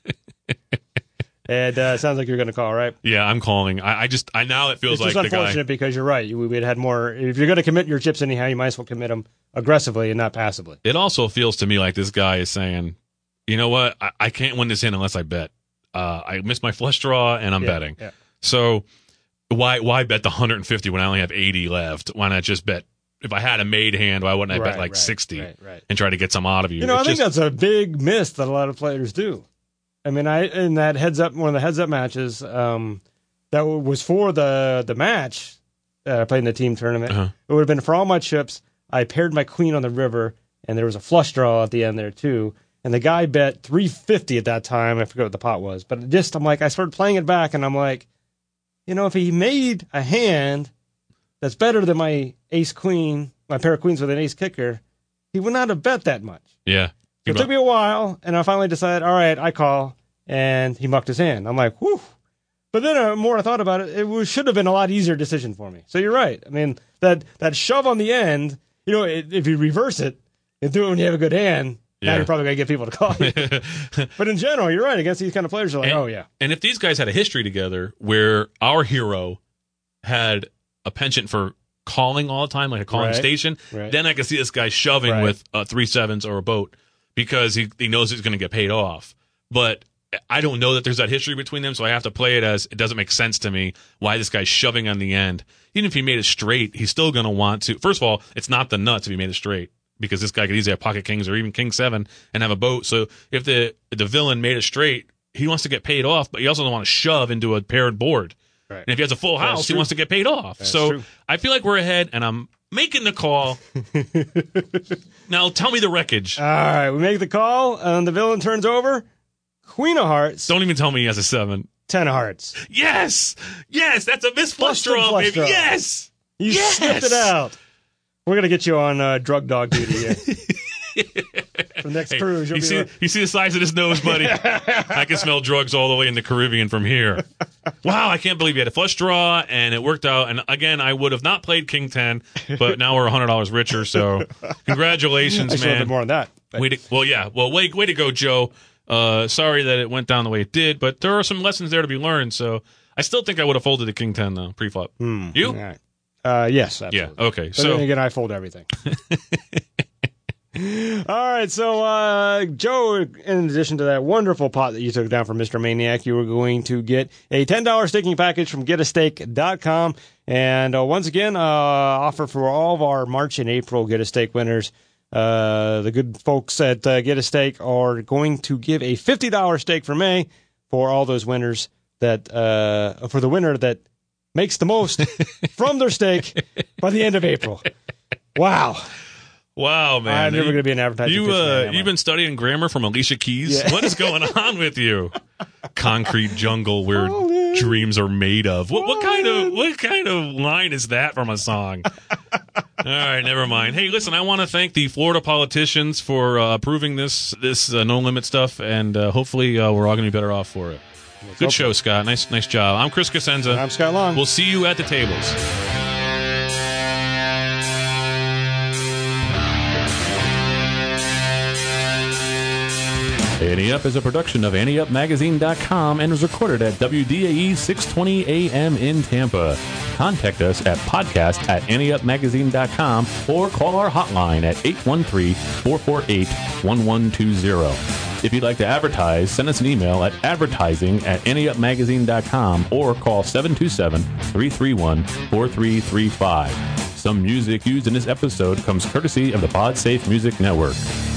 And uh, sounds like you're going to call, right? Yeah, I'm calling. I, I just, I now it feels It's just like the unfortunate guy. because you're right. We had had more. If you're going to commit your chips anyhow, you might as well commit them aggressively and not passively. It also feels to me like this guy is saying, you know what? I, I can't win this hand unless I bet. Uh, I missed my flush draw and I'm Yeah, betting. yeah. So why why bet the one hundred fifty when I only have eighty left? Why not just bet? If I had a made hand, why wouldn't I bet Right, like right, sixty right, right. and try to get some out of you? You know, It's I think just- that's a big miss that a lot of players do. I mean, I in that heads up one of the heads up matches um, that was for the the match uh, playing the team tournament. Uh-huh. It would have been for all my chips. I paired my queen on the river, and there was a flush draw at the end there too. And the guy bet three fifty at that time. I forget what the pot was, but just I'm like, I started playing it back, and I'm like, you know, if he made a hand that's better than my ace queen, my pair of queens with an ace kicker, he would not have bet that much. yeah. So it took me a while, and I finally decided, all right, I call, and he mucked his hand. I'm like, whew. But then the uh, more I thought about it, it was, should have been a lot easier decision for me. So you're right. I mean, that, that shove on the end, you know, it, if you reverse it and do it when you have a good hand, now Yeah. you're probably going to get people to call you. But in general, you're right. Against these kind of players, you're like, And- oh, yeah. And if these guys had a history together where our hero had a penchant for calling all the time, like a calling Right, station, right. then I could see this guy shoving Right. with uh, three sevens or a boat because he, he knows he's going to get paid off. But I don't know that there's that history between them, so I have to play it as it doesn't make sense to me why this guy's shoving on the end. Even if he made it straight, he's still going to want to. First of all, it's not the nuts if he made it straight because this guy could easily have pocket kings or even king seven and have a boat. So if the the villain made it straight, he wants to get paid off, but he also don't want to shove into a paired board. Right. And if he has a full That's house, he true. wants to get paid off. That's so true. I feel like we're ahead, and I'm making the call. Now tell me the wreckage. All right, we make the call, and the villain turns over. Queen of hearts, Don't even tell me he has a seven. ten of hearts. Yes, yes, that's a miss flush Busted draw, flush baby. draw. Yes. You Yes! sniffed it out. We're going to get you on uh, drug dog duty here. For the next Hey, cruise, you'll you be see, like, you see the size of this nose, buddy? I can smell drugs all the way in the Caribbean from here. Wow, I can't believe you had a flush draw, and it worked out. And again, I would have not played King ten, but now we're one hundred dollars richer, so congratulations, I should have man. been more on that. But- Way to, well, yeah. Well, way, way to go, Joe. Uh, sorry that it went down the way it did, but there are some lessons there to be learned. So I still think I would have folded the king ten though pre-flop. Hmm. You? All right. Uh, yes, absolutely. Yeah. Okay. But So then again, I fold everything. All right, so uh, Joe, in addition to that wonderful pot that you took down from Mister Maniac, you were going to get a ten dollars staking package from get a stake dot com. And uh, once again, uh, offer for all of our March and April Get a Stake winners. Uh, the good folks at uh, Get a Stake are going to give a fifty dollars stake for May for all those winners that uh, for the winner that makes the most from their stake by the end of April. Wow. Wow, man. I'm never You- going to be an advertising You, pitch man, uh, am you've I? been studying grammar from Alicia Keys? Yeah. What is going on with you? Concrete jungle where Falling. dreams are made of. What, what kind of what kind of line is that from a song? All right, never mind. Hey, listen, I want to thank the Florida politicians for uh, approving this this uh, no limit stuff, and uh, hopefully uh, we're all going to be better off for it. Good hope show, Scott. Nice nice job. I'm Chris Cosenza. I'm Scott Long. We'll see you at the tables. Ante Up is a production of ante up magazine dot com and was recorded at W D A E six twenty A M in Tampa. Contact us at podcast at ante up magazine dot com or call our hotline at eight one three, four four eight, one one two zero. If you'd like to advertise, send us an email at advertising at ante up magazine dot com or call seven two seven, three three one, four three three five. Some music used in this episode comes courtesy of the PodSafe Music Network.